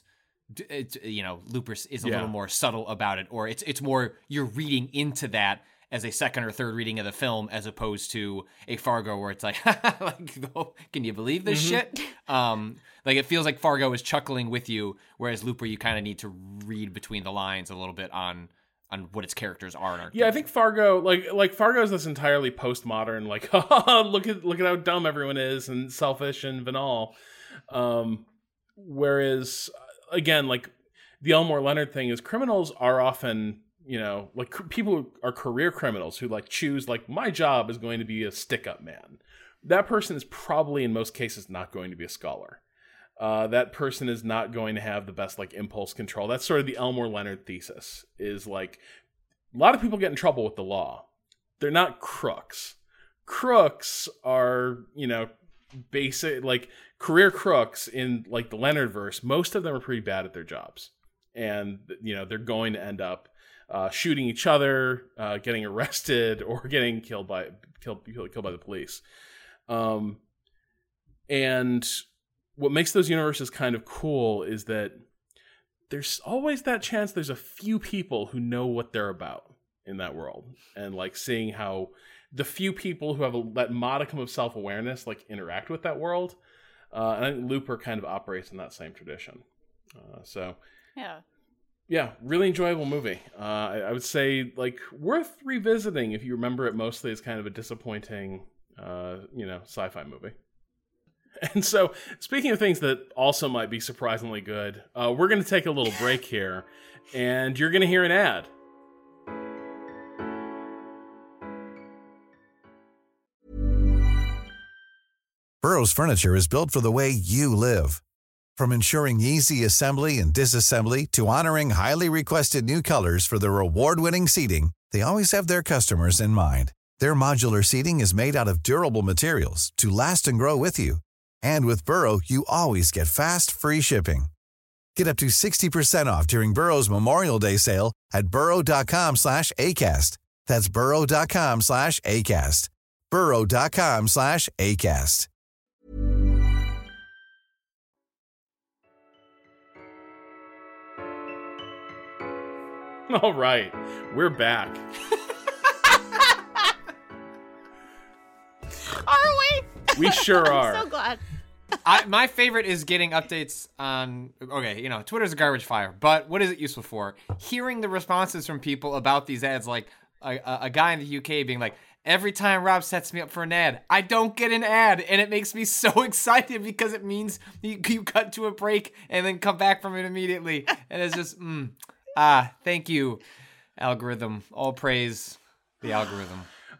Looper is a little more subtle about it, or it's more you're reading into that as a second or third reading of the film, as opposed to a Fargo where it's like, can you believe this shit? Like it feels like Fargo is chuckling with you, whereas Looper you kind of need to read between the lines a little bit on what its characters are. Yeah, I think Fargo, like Fargo is this entirely postmodern, like, look at how dumb everyone is and selfish and banal. Whereas, again, like the Elmore Leonard thing is criminals are often, like people who are career criminals who like choose, like, my job is going to be a stick-up man. That person is probably in most cases not going to be a scholar. That person is not going to have the best like impulse control. That's sort of the Elmore Leonard thesis, is like a lot of people get in trouble with the law. They're not crooks. Crooks are, basic, like career crooks in like the Leonardverse, most of them are pretty bad at their jobs, and they're going to end up shooting each other, getting arrested, or getting killed by the police. And what makes those universes kind of cool is that there's always that chance there's a few people who know what they're about in that world, and like seeing how the few people who have that modicum of self-awareness like interact with that world. And I think Looper kind of operates in that same tradition. Yeah, really enjoyable movie. I would say like worth revisiting if you remember it mostly as kind of a disappointing, sci-fi movie. And so, speaking of things that also might be surprisingly good, we're going to take a little break here, and you're going to hear an ad. Burrow's furniture is built for the way you live. From ensuring easy assembly and disassembly to honoring highly requested new colors for their award-winning seating, they always have their customers in mind. Their modular seating is made out of durable materials to last and grow with you. And with Burrow, you always get fast, free shipping. Get up to 60% off during Burrow's Memorial Day sale at burrow.com/ACAST. That's burrow.com/ACAST. burrow.com/ACAST. All right, we're back. Are we? We sure are. I'm so glad. My favorite is getting updates on, Twitter's a garbage fire, but what is it useful for? Hearing the responses from people about these ads, like a guy in the UK being like, every time Rob sets me up for an ad, I don't get an ad, and it makes me so excited because it means you cut to a break and then come back from it immediately, and it's just, thank you, algorithm. All praise the algorithm.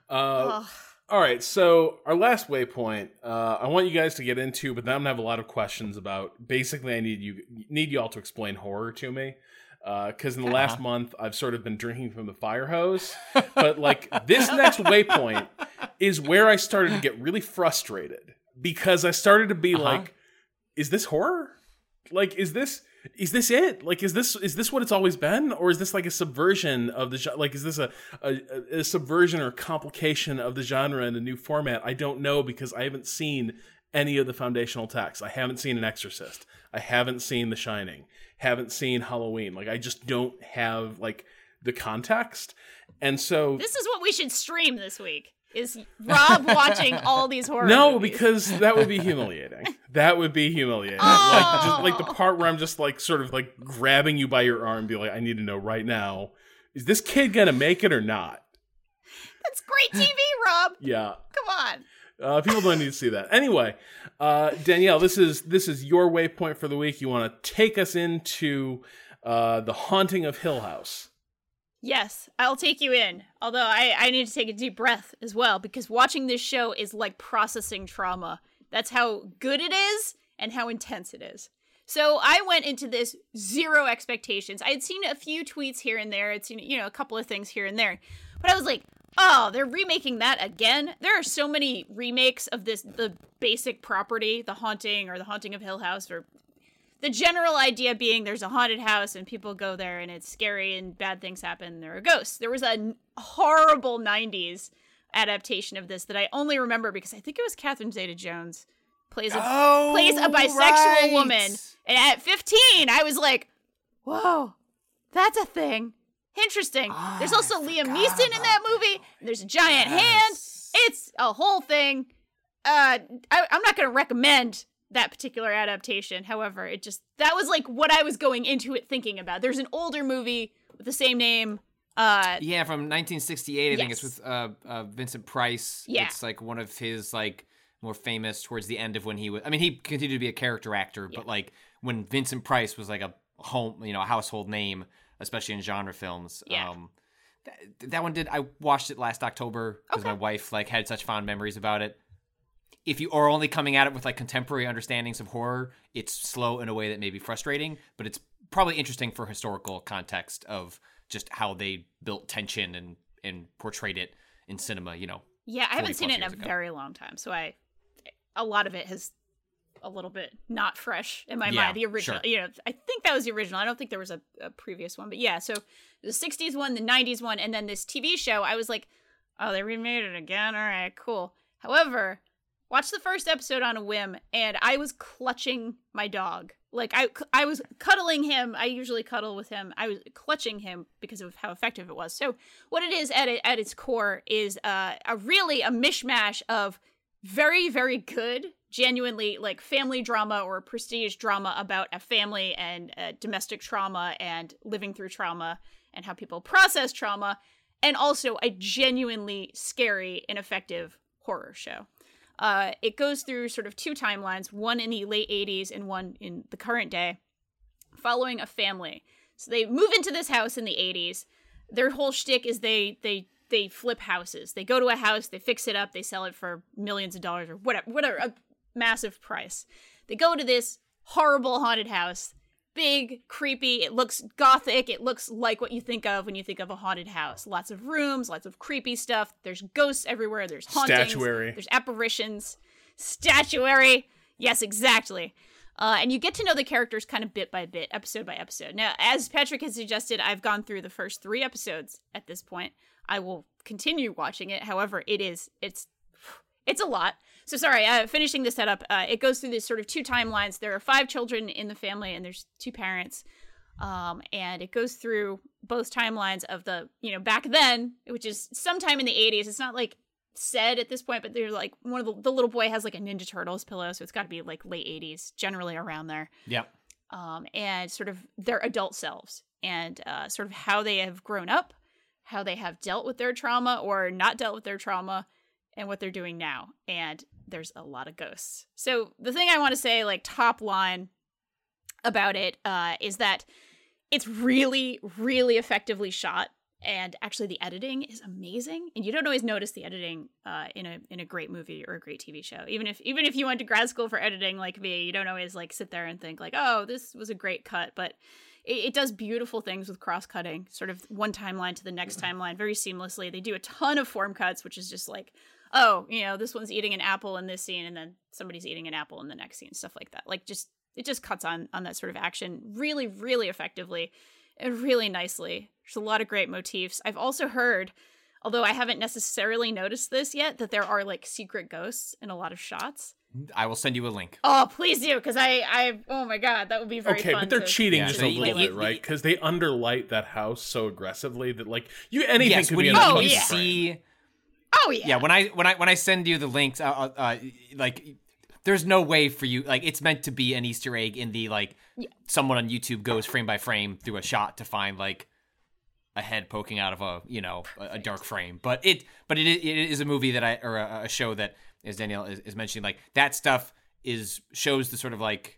All right, so our last waypoint, I want you guys to get into, but then I'm gonna have a lot of questions about. Basically, I need you all to explain horror to me, because in the last month I've sort of been drinking from the fire hose. But like this next waypoint is where I started to get really frustrated because I started to be like, "Is this horror? Like, is this it? Like, is this what it's always been, or is this like a subversion of the genre? Like, is this a subversion or complication of the genre in a new format? I don't know because I haven't seen any of the foundational texts. I haven't seen An Exorcist. I haven't seen The Shining. Haven't seen Halloween. Like, I just don't have like the context, and so this is what we should stream this week. Is Rob watching all these horror movies? Because that would be humiliating. That would be humiliating. Oh. Like the part where I'm just like sort of like grabbing you by your arm and be like, I need to know right now, is this kid gonna make it or not? That's great TV, Rob. Yeah. Come on. People don't need to see that. Anyway, Danielle, this is your waypoint for the week. You want to take us into The Haunting of Hill House. Yes, I'll take you in. Although I need to take a deep breath as well, because watching this show is like processing trauma. That's how good it is and how intense it is. So I went into this zero expectations. I had seen a few tweets here and there. I'd seen, a couple of things here and there. But I was like, oh, they're remaking that again? There are so many remakes of the basic property, The Haunting or The Haunting of Hill House, or the general idea being there's a haunted house and people go there and it's scary and bad things happen and there are ghosts. There was a horrible 90s adaptation of this that I only remember because I think it was Catherine Zeta-Jones plays a bisexual woman. And at 15, I was like, whoa, that's a thing. Interesting. There's also Liam Neeson in that movie. There's a giant hand. It's a whole thing. I'm not going to recommend that particular adaptation. However, that was like what I was going into it thinking about. There's an older movie with the same name. Yeah, from 1968. I think it's with Vincent Price. Yeah. It's like one of his like more famous towards the end of when he was. I mean, he continued to be a character actor, but like when Vincent Price was like a household name, especially in genre films. Yeah. That one did. I watched it last October because my wife like had such fond memories about it. If you are only coming at it with like contemporary understandings of horror, it's slow in a way that may be frustrating, but it's probably interesting for historical context of just how they built tension and portrayed it in cinema, Yeah, I haven't seen it in a very long time, so a lot of it has a little bit not fresh in my Yeah, mind. The original, sure. I think that was the original. I don't think there was a previous one, but yeah. So the 60s one, the 90s one, and then this TV show. I was like, oh, they remade it again. All right, cool. However, watched the first episode on a whim, and I was clutching my dog. Like, I was cuddling him. I usually cuddle with him. I was clutching him because of how effective it was. So what it is at its core is a mishmash of very, very good, genuinely, like, family drama or prestige drama about a family and domestic trauma and living through trauma and how people process trauma, and also a genuinely scary and effective horror show. It goes through sort of two timelines, one in the late 80s and one in the current day, following a family. So they move into this house in the 80s. Their whole shtick is they flip houses. They go to a house, they fix it up, they sell it for millions of dollars or whatever, a massive price. They go to this horrible haunted house. Big, creepy, it looks gothic, it looks like what you think of when you think of a haunted house. Lots of rooms, lots of creepy stuff, there's ghosts everywhere, there's hauntings, Statuary. There's apparitions, statuary, yes, exactly. And you get to know the characters kind of bit by bit, episode by episode. Now, as Patrick has suggested, I've gone through the first 3 episodes at this point. I will continue watching it, however, it's a lot. So sorry, finishing the setup, it goes through this sort of 2 timelines. There are 5 children in the family, and there's 2 parents. And it goes through both timelines of the, back then, which is sometime in the 80s. It's not, like, said at this point, but there's, like, one of the little boy has, like, a Ninja Turtles pillow, so it's got to be, like, late 80s, generally around there. Yep. And sort of their adult selves, and sort of how they have grown up, how they have dealt with their trauma or not dealt with their trauma, and what they're doing now. And there's a lot of ghosts. So the thing I want to say, like, top line about it is that it's really, really effectively shot. And actually the editing is amazing. And you don't always notice the editing in a great movie or a great TV show. Even if you went to grad school for editing like me, you don't always, like, sit there and think, like, oh, this was a great cut. But it does beautiful things with cross-cutting, sort of one timeline to the next timeline very seamlessly. They do a ton of form cuts, which is just like, oh, this one's eating an apple in this scene, and then somebody's eating an apple in the next scene, stuff like that. Like, it just cuts on that sort of action really, really effectively and really nicely. There's a lot of great motifs. I've also heard, although I haven't necessarily noticed this yet, that there are, like, secret ghosts in a lot of shots. I will send you a link. Oh, please do, because I oh my god, that would be very fun. Okay, but they're cheating Yeah, just so a you- little you- bit, right? Because they underlight that house so aggressively that, like, anything Yes, could when be in you, a when fucking you frame. see... Oh yeah. Yeah, when I send you the links, like, there's no way for you, like, it's meant to be an Easter egg in the, like, someone on YouTube goes frame by frame through a shot to find, like, a head poking out of a dark frame. But it is a movie that or a show that, as Danielle is mentioning, like, that stuff shows the sort of, like,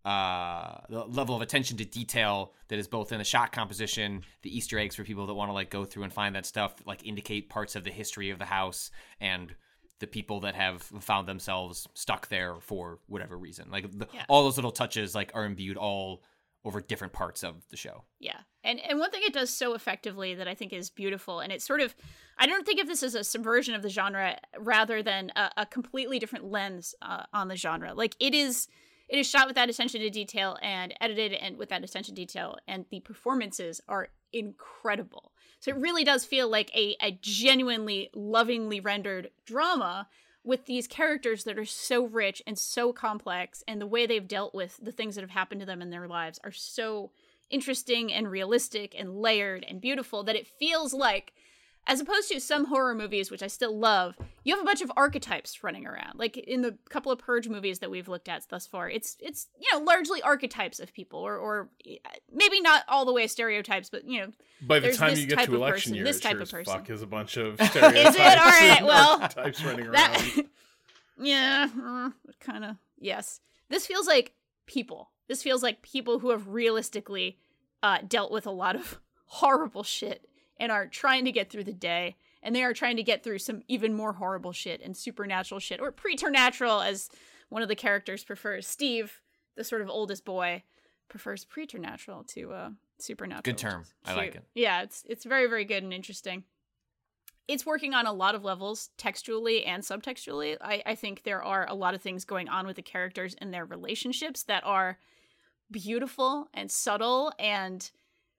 the level of attention to detail that is both in the shot composition, the Easter eggs for people that want to, like, go through and find that stuff, like, indicate parts of the history of the house and the people that have found themselves stuck there for whatever reason. Like, all those little touches, like, are imbued all over different parts of the show. Yeah. And one thing it does so effectively that I think is beautiful, and it's sort of, I don't think of this as a subversion of the genre rather than a completely different lens on the genre. Like, it is shot with that attention to detail and edited and with that attention to detail, and the performances are incredible. So it really does feel like a genuinely lovingly rendered drama with these characters that are so rich and so complex, and the way they've dealt with the things that have happened to them in their lives are so interesting and realistic and layered and beautiful that it feels like, as opposed to some horror movies, which I still love, you have a bunch of archetypes running around. Like in the couple of Purge movies that we've looked at thus far, it's largely archetypes of people, or maybe not all the way stereotypes, but By the there's time this you get type to of election person, year, this it type sure of as person. fuck is a bunch of stereotypes. Is it? All right, and well, archetypes running around. that yeah, kind of, yes. This feels like people. This feels like people who have realistically dealt with a lot of horrible shit and are trying to get through the day. And they are trying to get through some even more horrible shit and supernatural shit, or preternatural, as one of the characters prefers. Steve, the sort of oldest boy, prefers preternatural to supernatural. Good term. I like it. Yeah, it's very, very good and interesting. it's working on a lot of levels, textually and subtextually. I think there are a lot of things going on with the characters and their relationships that are beautiful and subtle, and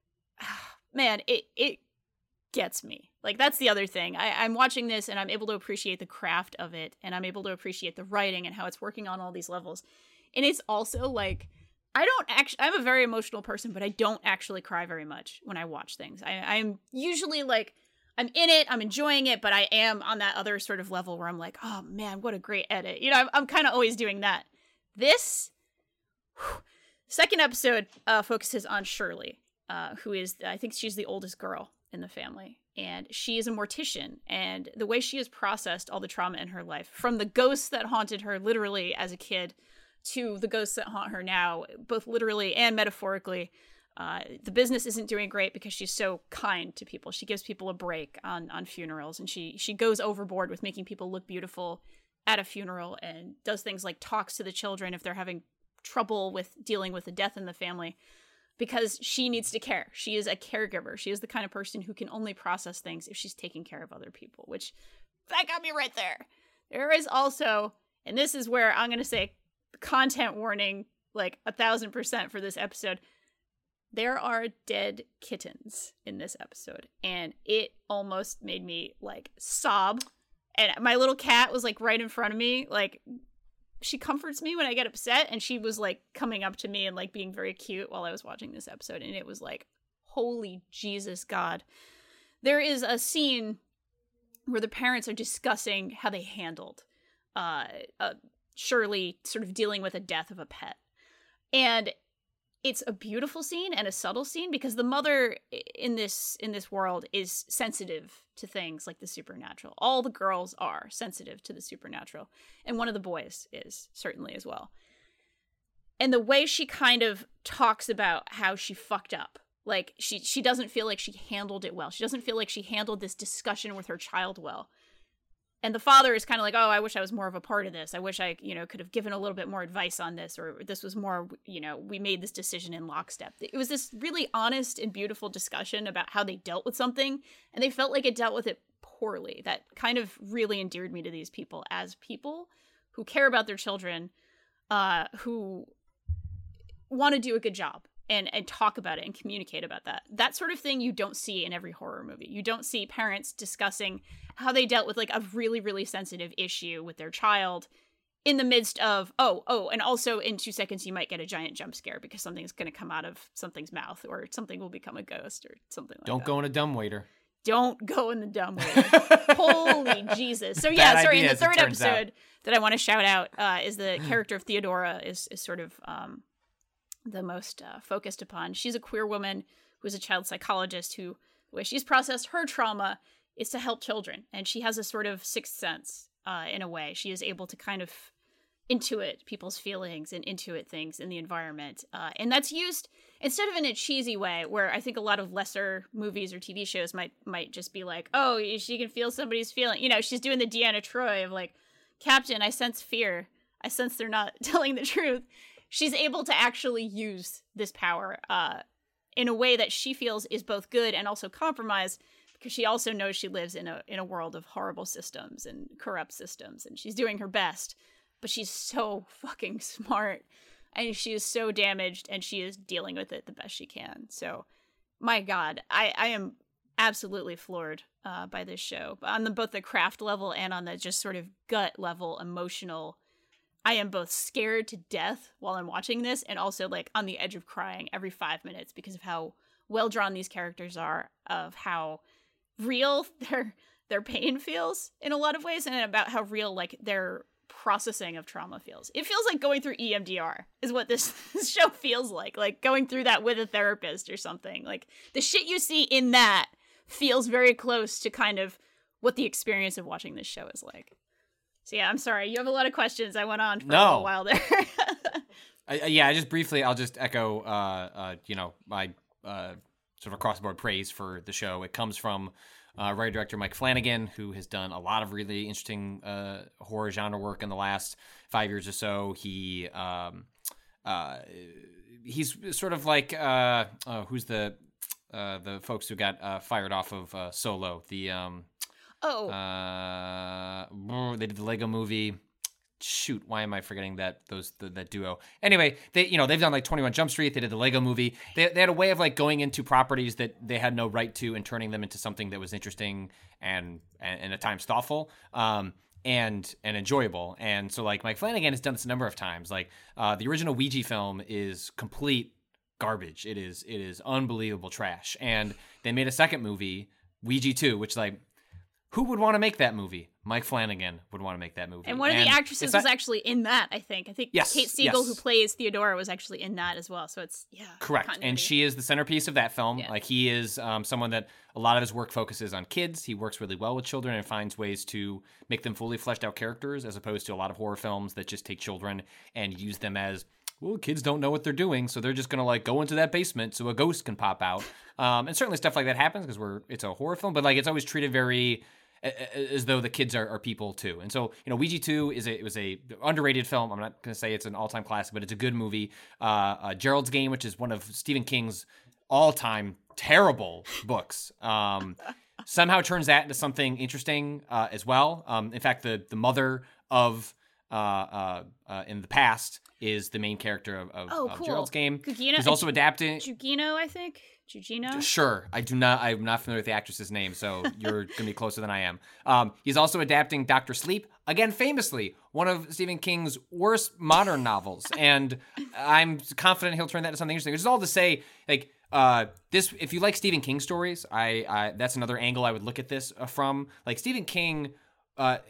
man, it gets me. Like, that's the other thing. I'm watching this and I'm able to appreciate the craft of it, and I'm able to appreciate the writing and how it's working on all these levels. And it's also like, I'm a very emotional person, but I don't actually cry very much when I watch things. I'm usually like, I'm in it, I'm enjoying it, but I am on that other sort of level where I'm like, oh man, what a great edit. You know, I'm kind of always doing that. This second episode focuses on Shirley, who is, I think she's the oldest girl in the family. And she is a mortician. And the way she has processed all the trauma in her life, from the ghosts that haunted her literally as a kid to the ghosts that haunt her now, both literally and metaphorically, the business isn't doing great because she's so kind to people. She gives people a break on funerals, and she goes overboard with making people look beautiful at a funeral, and does things like talks to the children if they're having trouble with dealing with the death in the family, because she needs to care. She is a caregiver. She is the kind of person who can only process things if she's taking care of other people, which, that got me right there. There is also, and this is where I'm going to say content warning, like 1,000% for this episode, there are dead kittens in this episode, and it almost made me like sob. And my little cat was like right in front of me. Like, she comforts me when I get upset, and she was like coming up to me and like being very cute while I was watching this episode. And it was like, holy Jesus God. There is a scene where the parents are discussing how they handled Shirley sort of dealing with the death of a pet. And it's a beautiful scene and a subtle scene, because the mother in this world is sensitive to things like the supernatural. All the girls are sensitive to the supernatural, and one of the boys is certainly as well. And the way she kind of talks about how she fucked up, like she doesn't feel like she handled it well. She doesn't feel like she handled this discussion with her child well. And the father is kind of like, oh, I wish I was more of a part of this. I wish I, could have given a little bit more advice on this, or this was more, we made this decision in lockstep. It was this really honest and beautiful discussion about how they dealt with something, and they felt like it dealt with it poorly. That kind of really endeared me to these people as people who care about their children, who want to do a good job and talk about it and communicate about that. That sort of thing you don't see in every horror movie. You don't see parents discussing how they dealt with like a really, really sensitive issue with their child in the midst of, and also in 2 seconds you might get a giant jump scare because something's going to come out of something's mouth, or something will become a ghost or something like that. Don't go in a dumbwaiter. Don't go in the dumbwaiter. Holy Jesus. So yeah, sorry, in the third episode that I want to shout out is the character of Theodora is sort of the most focused upon. She's a queer woman who is a child psychologist who, the way she's processed her trauma is to help children. And she has a sort of sixth sense in a way. She is able to kind of intuit people's feelings and intuit things in the environment. And that's used instead of in a cheesy way where I think a lot of lesser movies or TV shows might just be like, oh, she can feel somebody's feeling. She's doing the Deanna Troi of like, Captain, I sense fear. I sense they're not telling the truth. She's able to actually use this power in a way that she feels is both good and also compromised, because she also knows she lives in a world of horrible systems and corrupt systems, and she's doing her best, but she's so fucking smart, and she is so damaged, and she is dealing with it the best she can. So, my God, I am absolutely floored by this show, on both the craft level and on the just sort of gut level, emotional. I am both scared to death while I'm watching this, and also like on the edge of crying every 5 minutes because of how well drawn these characters are, of how real their pain feels in a lot of ways, and about how real like their processing of trauma feels. It feels like going through EMDR is what this show feels like going through that with a therapist or something. Like the shit you see in that feels very close to kind of what the experience of watching this show is like. So yeah, I'm sorry. You have a lot of questions. I went on for a little while there. Just briefly, I'll just echo, my sort of across-the-board praise for the show. It comes from writer-director Mike Flanagan, who has done a lot of really interesting horror genre work in the last 5 years or so. He's sort of like who's the folks who got fired off of Solo, the Oh. They did the Lego Movie. Shoot, why am I forgetting that duo? Anyway, they've done like 21 Jump Street. They did the Lego Movie. They had a way of like going into properties that they had no right to and turning them into something that was interesting and at times thoughtful. And enjoyable. And so like Mike Flanagan has done this a number of times. Like the original Ouija film is complete garbage. It is unbelievable trash. And they made a second movie, Ouija 2, which like, who would want to make that movie? Mike Flanagan would want to make that movie. And one of the actresses was actually in that, I think. Yes, Kate Siegel, who plays Theodora, was actually in that as well. So it's, correct. continuity. And she is the centerpiece of that film. Yeah. Like he is someone that a lot of his work focuses on kids. He works really well with children and finds ways to make them fully fleshed out characters, as opposed to a lot of horror films that just take children and use them as, well, kids don't know what they're doing, so they're just going to like go into that basement so a ghost can pop out. And certainly stuff like that happens because it's a horror film, but like it's always treated very as though the kids are people too. And so, Ouija 2 was a underrated film. I'm not going to say it's an all-time classic, but it's a good movie. Gerald's Game, which is one of Stephen King's all-time terrible books, somehow turns that into something interesting as well. In fact, the mother of in the past is the main character of cool. Gerald's Game. Gugino, He's also adapting. Gugino, I think. Gugino? Sure. I'm not familiar with the actress's name, so you're going to be closer than I am. He's also adapting Dr. Sleep, again, famously, one of Stephen King's worst modern novels. And I'm confident he'll turn that into something interesting, which is all to say, like, this, if you like Stephen King stories, that's another angle I would look at this from. Like, Stephen King, the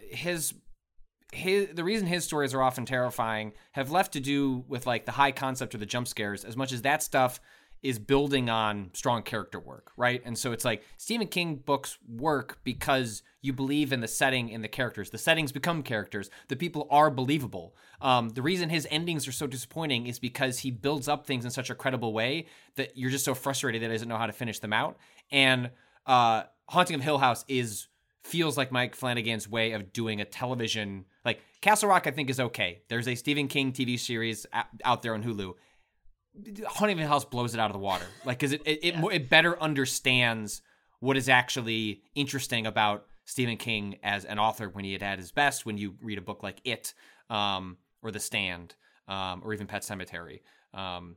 reason his stories are often terrifying have left to do with like the high concept or the jump scares, as much as that stuff is building on strong character work, right? And so it's like Stephen King books work because you believe in the setting and the characters. The settings become characters. The people are believable. The reason his endings are so disappointing is because he builds up things in such a credible way that you're just so frustrated that he doesn't know how to finish them out. And Haunting of Hill House feels like Mike Flanagan's way of doing a television. Like Castle Rock, I think, is okay. There's a Stephen King TV series out there on Hulu. Haunting of Hill House blows it out of the water, like because it better understands what is actually interesting about Stephen King as an author when he had his best. When you read a book like It, or The Stand, or even Pet Sematary. I'm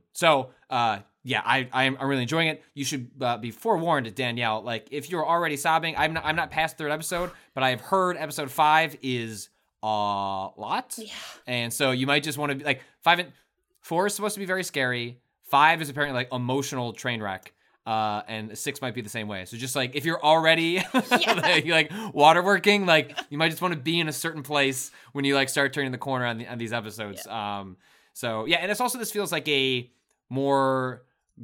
really enjoying it. You should be forewarned, Danielle. Like if you're already sobbing, I'm not past third episode, but I've heard episode 5 is a lot, and so you might just want to be like 4 is supposed to be very scary. 5 is apparently like emotional train wreck. And 6 might be the same way. So just like if you're already like waterworking, like you might just want to be in a certain place when you like start turning the corner on these episodes. Yeah. And it's also, this feels like a more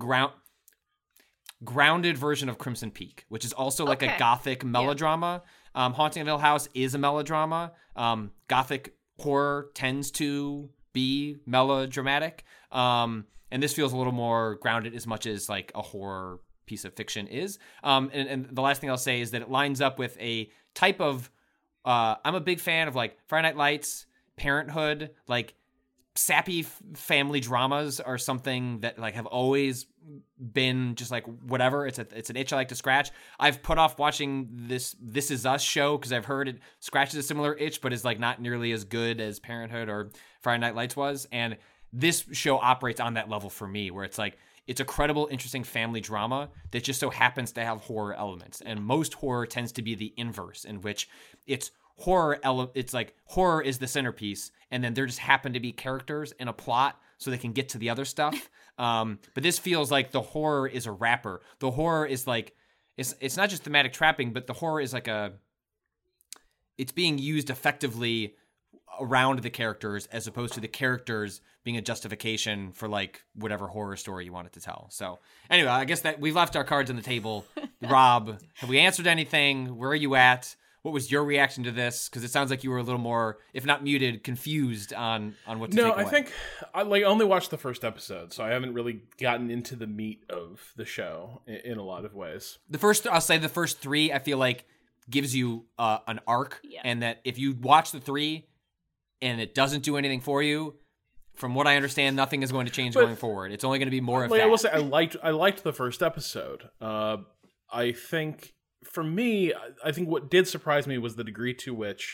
grounded version of Crimson Peak, which is also like a gothic melodrama. Haunting of Hill House is a melodrama. Gothic horror tends to be melodramatic. And this feels a little more grounded, as much as like a horror piece of fiction is. And the last thing I'll say is that it lines up with a type of, I'm a big fan of like Friday Night Lights, Parenthood, like sappy family dramas are something that like have always been just like whatever. It's an itch I like to scratch. I've put off watching This Is Us show because I've heard it scratches a similar itch, but is like not nearly as good as Parenthood or Friday Night Lights was. And this show operates on that level for me, where it's like, it's a credible, interesting family drama that just so happens to have horror elements. And most horror tends to be the inverse, in which it's it's like horror is the centerpiece, and then there just happen to be characters and a plot so they can get to the other stuff. But this feels like the horror is a wrapper. The horror is like, it's not just thematic trapping, but the horror is like it's being used effectively around the characters, as opposed to the characters being a justification for like whatever horror story you wanted to tell. So anyway, I guess that we've left our cards on the table. Rob, have we answered anything? Where are you at? What was your reaction to this? Because it sounds like you were a little more, if not muted, confused on what to take away. No, I think I only watched the first episode, so I haven't really gotten into the meat of the show in a lot of ways. I'll say the first 3, I feel like gives you an arc, and that if you watch the 3 and it doesn't do anything for you, from what I understand, nothing is going to change going forward. It's only going to be more of that. I will say, I liked the first episode. I think for me, I think what did surprise me was the degree to which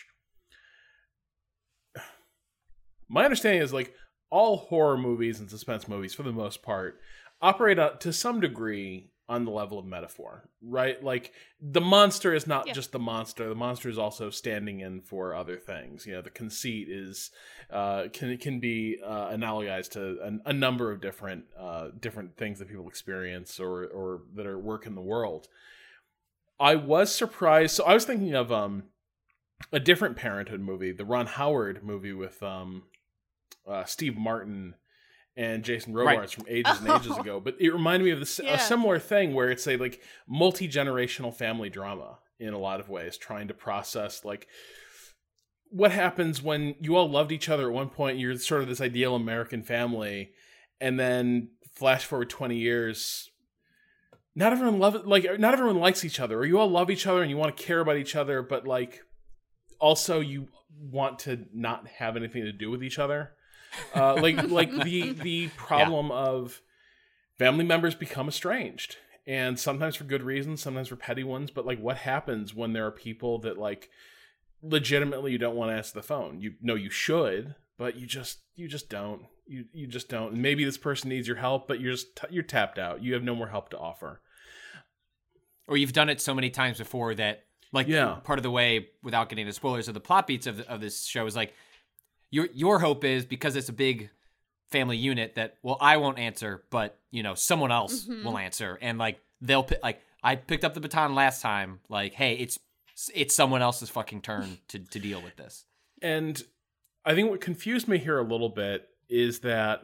my understanding is like all horror movies and suspense movies, for the most part, operate to some degree on the level of metaphor, right? Like the monster is not just the monster. The monster is also standing in for other things. You know, the conceit is can be analogized to a number of different things that people experience or that are work in the world. I was surprised. So I was thinking of a different Parenthood movie, the Ron Howard movie with Steve Martin and Jason Robards from ages and ages ago. But it reminded me of a similar thing where it's a like multi-generational family drama in a lot of ways, trying to process like what happens when you all loved each other at one point. You're sort of this ideal American family, and then flash forward 20 years. Not everyone likes each other, or you all love each other and you want to care about each other, but like also you want to not have anything to do with each other. Like the problem of family members become estranged, and sometimes for good reasons, sometimes for petty ones. But like, what happens when there are people that like legitimately you don't want to answer the phone? You know you should, but you just don't. You just don't. And maybe this person needs your help, but you're tapped out. You have no more help to offer. Or you've done it so many times before that, like, part of the way, without getting into spoilers of the plot beats of this show, is like, your hope is, because it's a big family unit, that, well, I won't answer, but, you know, someone else will answer. And, like, they'll, like, I picked up the baton last time, like, hey, it's someone else's fucking turn to deal with this. And I think what confused me here a little bit is that,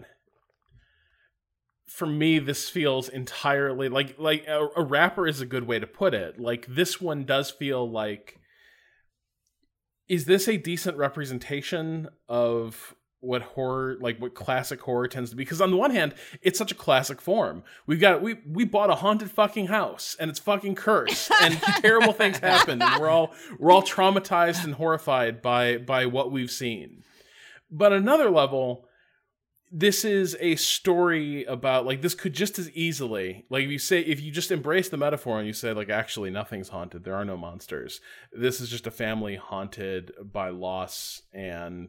for me, this feels entirely like a rapper is a good way to put it. Like, this one does feel like, is this a decent representation of what horror, like what classic horror tends to be? Because on the one hand, it's such a classic form. We bought a haunted fucking house and it's fucking cursed and terrible things happen and we're all traumatized and horrified by what we've seen. But on another level, this is a story about, like, this could just as easily, like, if you just embrace the metaphor and you say, like, actually nothing's haunted, there are no monsters. This is just a family haunted by loss and,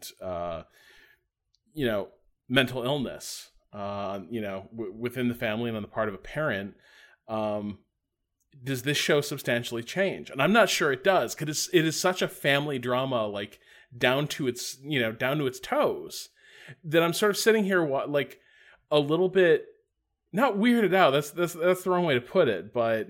mental illness, within the family and on the part of a parent. Does this show substantially change? And I'm not sure it does, because it is such a family drama, like, down to its toes, that I'm sort of sitting here like a little bit, not weirded out. That's the wrong way to put it. But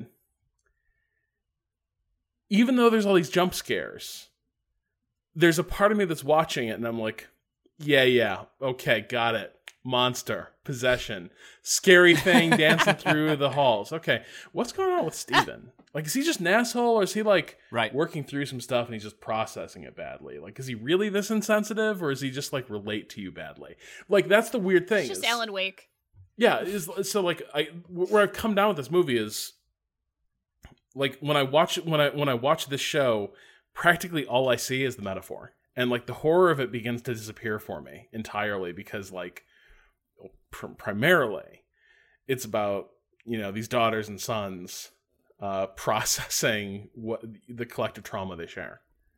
even though there's all these jump scares, there's a part of me that's watching it and I'm like, yeah, okay, got it. Monster, possession, scary thing dancing through the halls. Okay, what's going on with Steven? Like, is he just an asshole, or is he, like, working through some stuff and he's just processing it badly? Like, is he really this insensitive, or is he just, like, relate to you badly? Like, that's the weird thing. It's just Alan Wake. Yeah, so, like, where I've come down with this movie is, like, when I watch this show, practically all I see is the metaphor. And, like, the horror of it begins to disappear for me entirely, because, like, primarily, it's about, these daughters and sons processing what the collective trauma they share.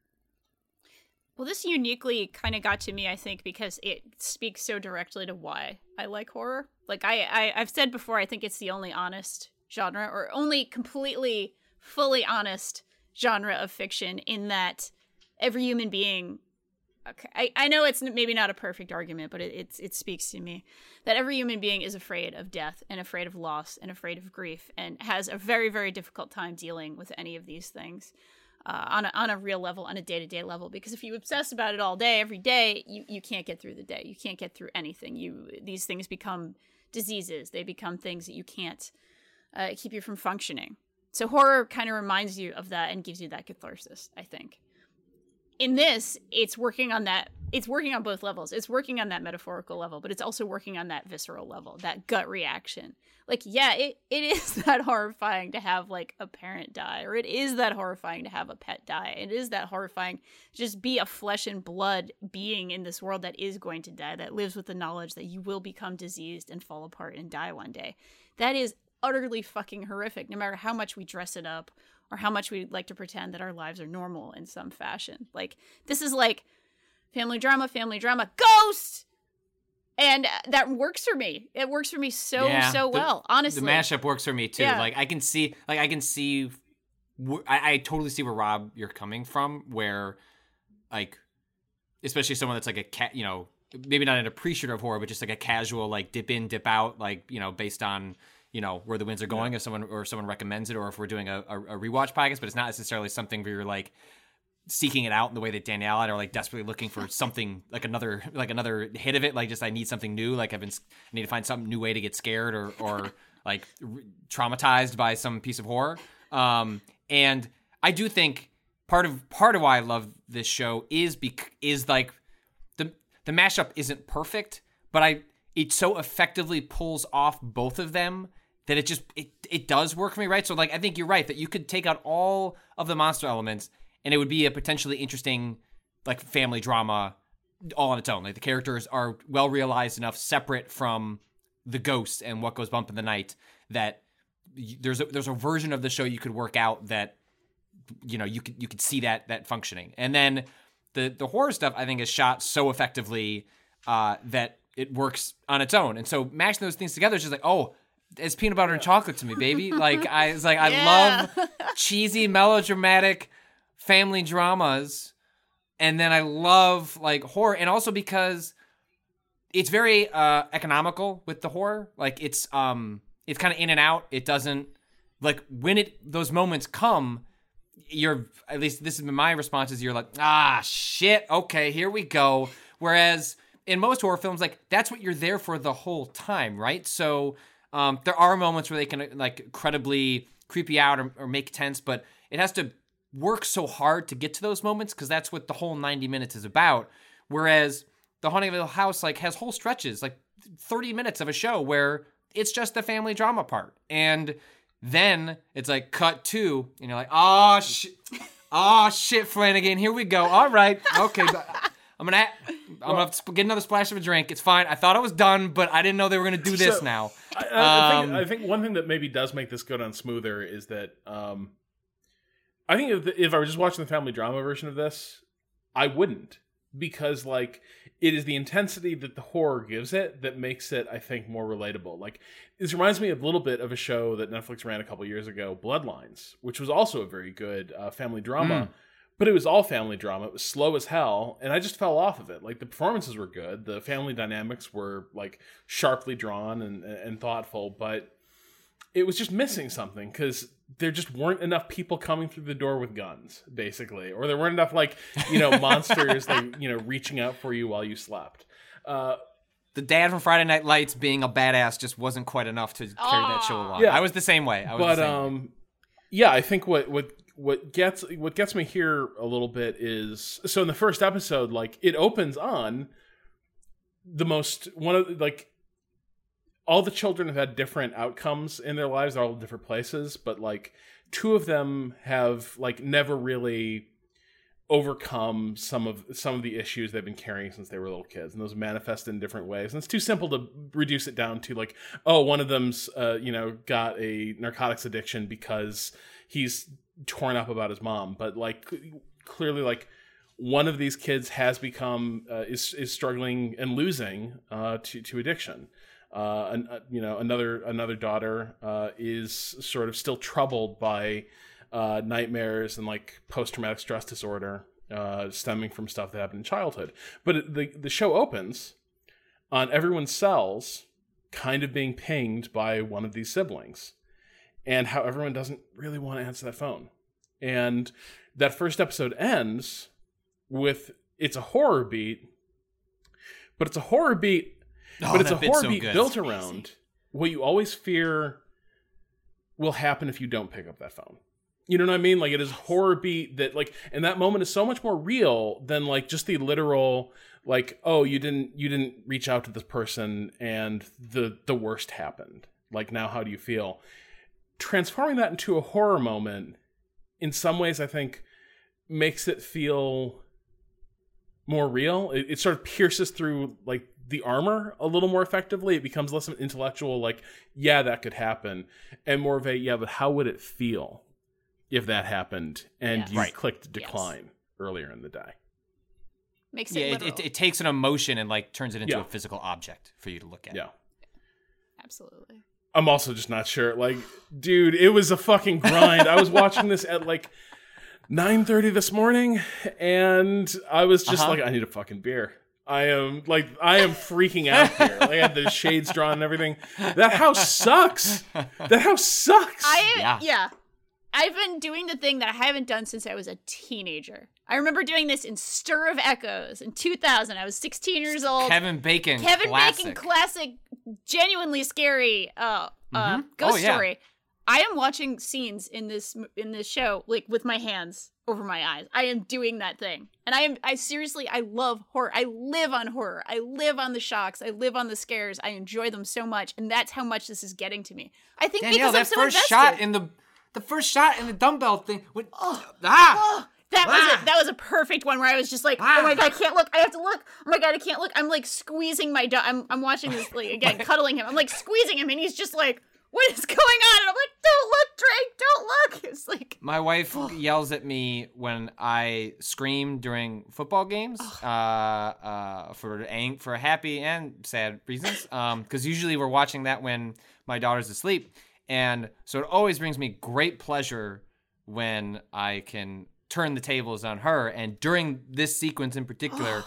Well, this uniquely kind of got to me, I think, because it speaks so directly to why I like horror. Like, I've said before, I think it's the only honest genre, or only completely, fully honest genre of fiction, in that every human being... Okay, I know it's maybe not a perfect argument, but it speaks to me that every human being is afraid of death and afraid of loss and afraid of grief, and has a very, very difficult time dealing with any of these things on a real level, on a day-to-day level. Because if you obsess about it all day, every day, you can't get through the day. You can't get through anything. These things become diseases. They become things that you can't keep you from functioning. So horror kind of reminds you of that and gives you that catharsis, I think. In this, it's working on that. It's working on both levels. It's working on that metaphorical level, but it's also working on that visceral level, that gut reaction. Like, yeah, it is that horrifying to have, like, a parent die, or it is that horrifying to have a pet die. It is that horrifying to just be a flesh and blood being in this world that is going to die, that lives with the knowledge that you will become diseased and fall apart and die one day. That is utterly fucking horrific, no matter how much we dress it up or how much we like to pretend that our lives are normal in some fashion. Like, this is like family drama, ghost! And that works for me. It works for me so well, honestly. The mashup works for me too. Yeah. Like, I totally see where, Rob, you're coming from, where, like, especially someone that's like a cat, you know, maybe not an appreciator of horror, but just like a casual, like, dip in, dip out, like, you know, based on, you know, where the winds are going, if someone recommends it, or if we're doing a rewatch podcast, but it's not necessarily something where you're like seeking it out in the way that Danielle and are like desperately looking for something, like another hit of it. Like, just, I need something new. Like, I need to find some new way to get scared or like traumatized by some piece of horror. And I do think part of why I love this show is like the mashup isn't perfect, but it so effectively pulls off both of them that it does work for me, right? So, like, I think you're right that you could take out all of the monster elements and it would be a potentially interesting, like, family drama all on its own. Like, the characters are well realized enough, separate from the ghost and what goes bump in the night, that there's a version of the show you could work out that, you know, you could see that functioning. And then the horror stuff, I think, is shot so effectively that it works on its own. And so mashing those things together is just like, oh, it's peanut butter and chocolate to me, baby. Like, I love cheesy, melodramatic family dramas, and then I love, like, horror, and also because it's very economical with the horror. Like, it's kind of in and out. It doesn't, like, when those moments come, at least this has been my response, is you're like, ah, shit, okay, here we go. Whereas in most horror films, like, that's what you're there for the whole time, right? So there are moments where they can, like, incredibly creep you out or make tense, but it has to work so hard to get to those moments because that's what the whole 90 minutes is about. Whereas The Haunting of Hill House, like, has whole stretches, like 30 minutes of a show where it's just the family drama part. And then it's like cut to, and you're like, oh shit, Flanagan, here we go. All right, okay. I'm gonna get another splash of a drink. It's fine. I thought I was done, but I didn't know they were gonna do this now. I think one thing that maybe does make this go down smoother is that I think if I were just watching the family drama version of this, I wouldn't, because, like, it is the intensity that the horror gives it that makes it, I think, more relatable. Like, this reminds me a little bit of a show that Netflix ran a couple years ago, Bloodlines, which was also a very good family drama, but it was all family drama. It was slow as hell, and I just fell off of it. Like, the performances were good, the family dynamics were, like, sharply drawn and thoughtful, but it was just missing something because there just weren't enough people coming through the door with guns, basically, or there weren't enough, like, you know, monsters, like, you know, reaching out for you while you slept. The dad from Friday Night Lights being a badass just wasn't quite enough to carry that show along. Yeah. I was the same way. Yeah, I think what gets me here a little bit is, so in the first episode, like, it opens on all the children have had different outcomes in their lives. They're all in different places, but, like, two of them have, like, never really overcome some of the issues they've been carrying since they were little kids, and those manifest in different ways. And it's too simple to reduce it down to, like, oh, one of them's got a narcotics addiction because he's torn up about his mom, but, like, clearly, like, one of these kids has become is struggling and losing to addiction. Another daughter is sort of still troubled by nightmares and, like, post-traumatic stress disorder stemming from stuff that happened in childhood. But the show opens on everyone's cells kind of being pinged by one of these siblings, and how everyone doesn't really want to answer that phone. And that first episode ends with, it's a horror beat, but it's a horror beat built around what you always fear will happen if you don't pick up that phone. You know what I mean? Like, it is a horror beat that, like, and that moment is so much more real than, like, just the literal, like, oh, you didn't reach out to this person and the worst happened. Like, now how do you feel? Transforming that into a horror moment, in some ways, I think, makes it feel more real. It sort of pierces through, like, the armor a little more effectively. It becomes less of an intellectual, like, yeah, that could happen, and more of a, yeah, but how would it feel if that happened and you Right. clicked decline earlier in the day. Makes it literal. it takes an emotion and like turns it into Yeah. a physical object for you to look at. Yeah. Absolutely. I'm also just not sure. Like, dude, it was a fucking grind. I was watching this at like 9:30 this morning, and I was just like, I need a fucking beer. I am freaking out here. Like, I had the shades drawn and everything. That house sucks. That house sucks. Yeah. I've been doing the thing that I haven't done since I was a teenager. I remember doing this in Stir of Echoes in 2000. I was 16 years old. Kevin Bacon classic, genuinely scary ghost story. I am watching scenes in this show like with my hands over my eyes. I am doing that thing. And I seriously love horror. I live on horror. I live on the shocks. I live on the scares. I enjoy them so much, and that's how much this is getting to me. I think Danielle, because that I'm so first invested. the first shot in the dumbbell thing when, That was a perfect one where I was just like, oh my god, I can't look. I have to look. Oh my god, I can't look. I'm like squeezing my dog. I'm watching this like again, cuddling him. I'm like squeezing him, and he's just like, what is going on? And I'm like, don't look, Drake, don't look. It's like my wife yells at me when I scream during football games for happy and sad reasons. Because usually we're watching that when my daughter's asleep, and so it always brings me great pleasure when I can turn the tables on her. And during this sequence in particular,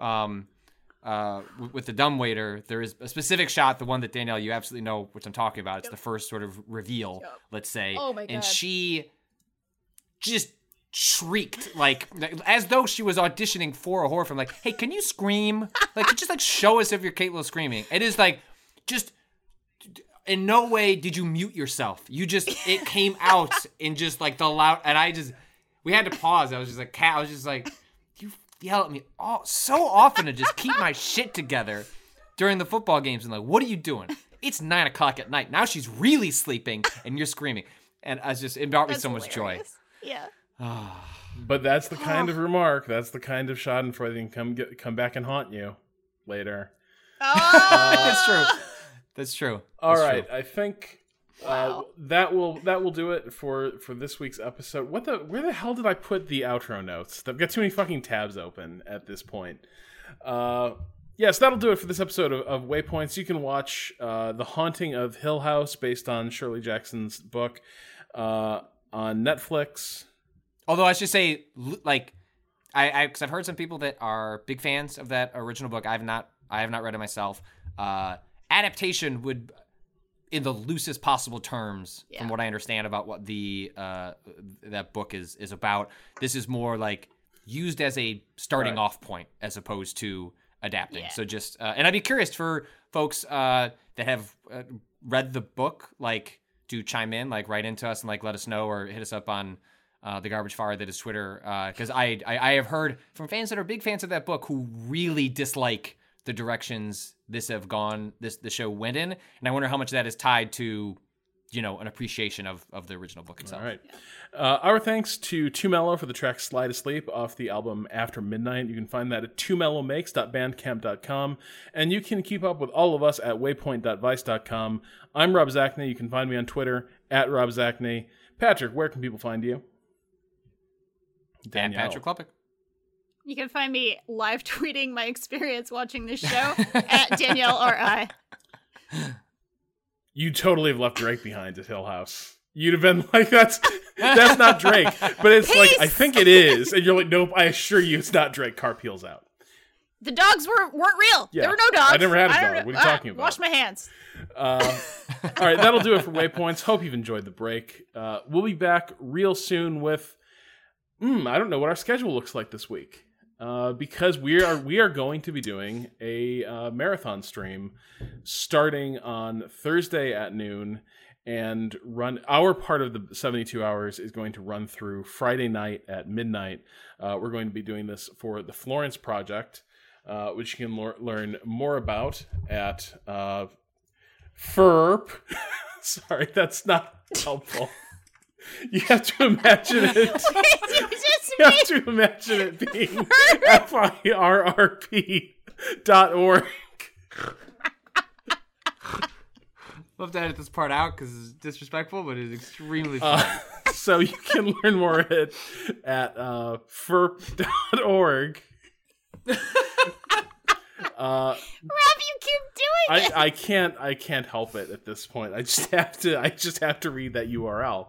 with the dumbwaiter, there is a specific shot, the one that Danielle, you absolutely know which I'm talking about. It's the first sort of reveal, let's say. Oh my God. And she just shrieked, like as though she was auditioning for a horror film. Like, hey, can you scream? Like, just like show us if you're capable of screaming. It is like, just in no way did you mute yourself. You just, it came out in just like the loud, and we had to pause. I was just like, you yell at me so often to just keep my shit together during the football games. And like, what are you doing? It's 9 o'clock at night. Now she's really sleeping and you're screaming. And it brought me so much joy. Yeah. But that's the kind of remark. That's the kind of Schadenfreude that can come back and haunt you later. That's true. That's true. All right, I think that will do it for this week's episode. Where the hell did I put the outro notes? I've got too many fucking tabs open at this point. Yes, that'll do it for this episode of Waypoints. You can watch The Haunting of Hill House, based on Shirley Jackson's book, on Netflix. Although I should say, like, because I've heard some people that are big fans of that original book. I have not read it myself. Adaptation would, in the loosest possible terms, from what I understand about what the that book is about, this is more like used as a starting off point as opposed to adapting. So just and I'd be curious for folks that have read the book, like, to chime in, like write into us and like let us know, or hit us up on the Garbage Fire that is Twitter, because I have heard from fans that are big fans of that book who really dislike the directions the show went in, and I wonder how much of that is tied to, an appreciation of the original book itself. All right. Our thanks to Too Mellow for the track Slide Asleep off the album After Midnight. You can find that at twomellowmakes.bandcamp.com, and you can keep up with all of us at waypoint.vice.com. I'm Rob Zachney. You can find me on Twitter at Rob Zachney. Patrick, where can people find you? Danielle. Patrick Klepek. You can find me live tweeting my experience watching this show at Danielle R.I. You totally have left Drake behind at Hill House. You'd have been like, that's not Drake. But it's like, I think it is. And you're like, nope, I assure you it's not Drake. Car peels out. The dogs weren't real. Yeah. There were no dogs. I never had a dog. What are you talking about? Wash my hands. All right, that'll do it for Waypoints. Hope you've enjoyed the break. We'll be back real soon with, I don't know what our schedule looks like this week. Because we are going to be doing a marathon stream starting on Thursday at noon, and our part of the 72 hours is going to run through Friday night at midnight. We're going to be doing this for the Florence Project, which you can learn more about at FERP. Sorry, that's not helpful. You have to imagine it. You have to imagine it being FIRRP.org. We'll have to edit this part out because it's disrespectful, but it's extremely funny. So you can learn more at ferp.org. Rob, you keep doing it. I can't help it at this point. I just have to read that URL.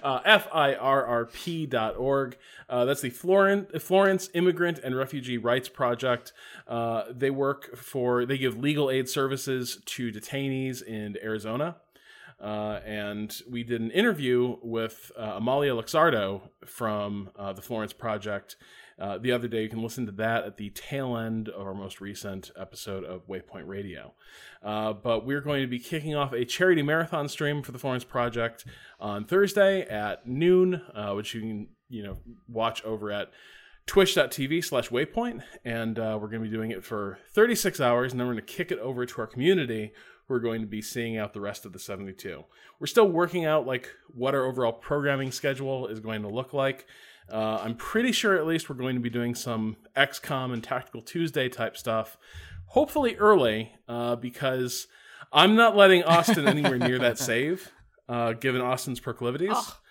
FIRRP.org. That's the Florence Immigrant and Refugee Rights Project. They give legal aid services to detainees in Arizona. And we did an interview with Amalia Luxardo from the Florence Project the other day. You can listen to that at the tail end of our most recent episode of Waypoint Radio. But we're going to be kicking off a charity marathon stream for the Florence Project on Thursday at noon, which you can watch over at twitch.tv/waypoint. And we're going to be doing it for 36 hours, and then we're going to kick it over to our community. We're going to be seeing out the rest of the 72. We're still working out what our overall programming schedule is going to look like. I'm pretty sure at least we're going to be doing some XCOM and Tactical Tuesday type stuff, hopefully early, because I'm not letting Austin anywhere near that save, given Austin's proclivities.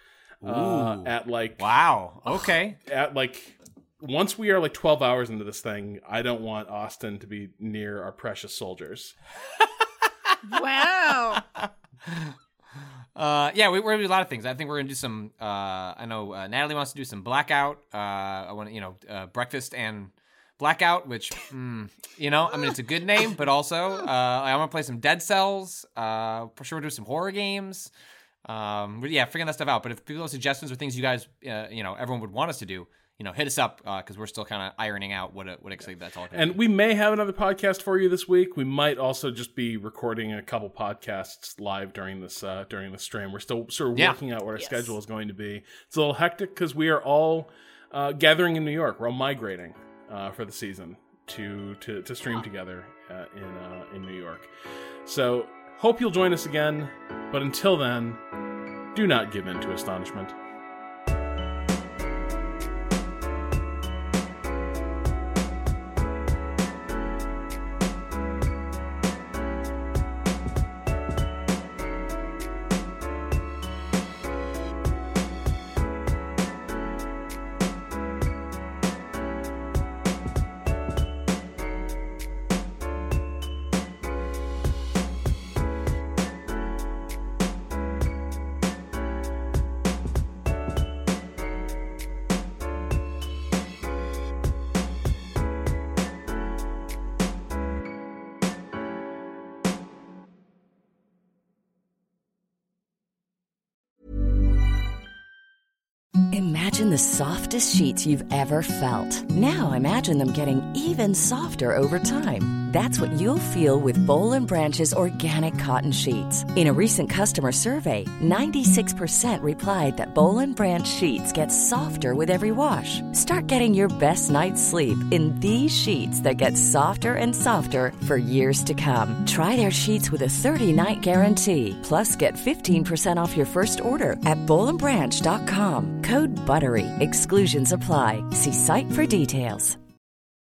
Wow. Okay. Once we are 12 hours into this thing, I don't want Austin to be near our precious soldiers. Wow. Yeah, we're gonna do a lot of things. I think we're gonna do some. I know Natalie wants to do some Blackout. I want Breakfast and Blackout, which it's a good name, but also I want to play some Dead Cells. For sure, we'll do some horror games. But yeah, figuring that stuff out. But if people have suggestions or things you guys, everyone would want us to do, hit us up because we're still kind of ironing out what exactly that's all about. And we may have another podcast for you this week. We might also just be recording a couple podcasts live during this stream. We're still sort of working out what our schedule is going to be. It's a little hectic because we are all gathering in New York. We're all migrating for the season to stream together in New York. So hope you'll join us again. But until then, do not give in to astonishment. Imagine the softest sheets you've ever felt. Now imagine them getting even softer over time. That's what you'll feel with Boll & Branch's organic cotton sheets. In a recent customer survey, 96% replied that Boll & Branch sheets get softer with every wash. Start getting your best night's sleep in these sheets that get softer and softer for years to come. Try their sheets with a 30-night guarantee. Plus, get 15% off your first order at bollandbranch.com. Code BUTTERY. Exclusions apply. See site for details.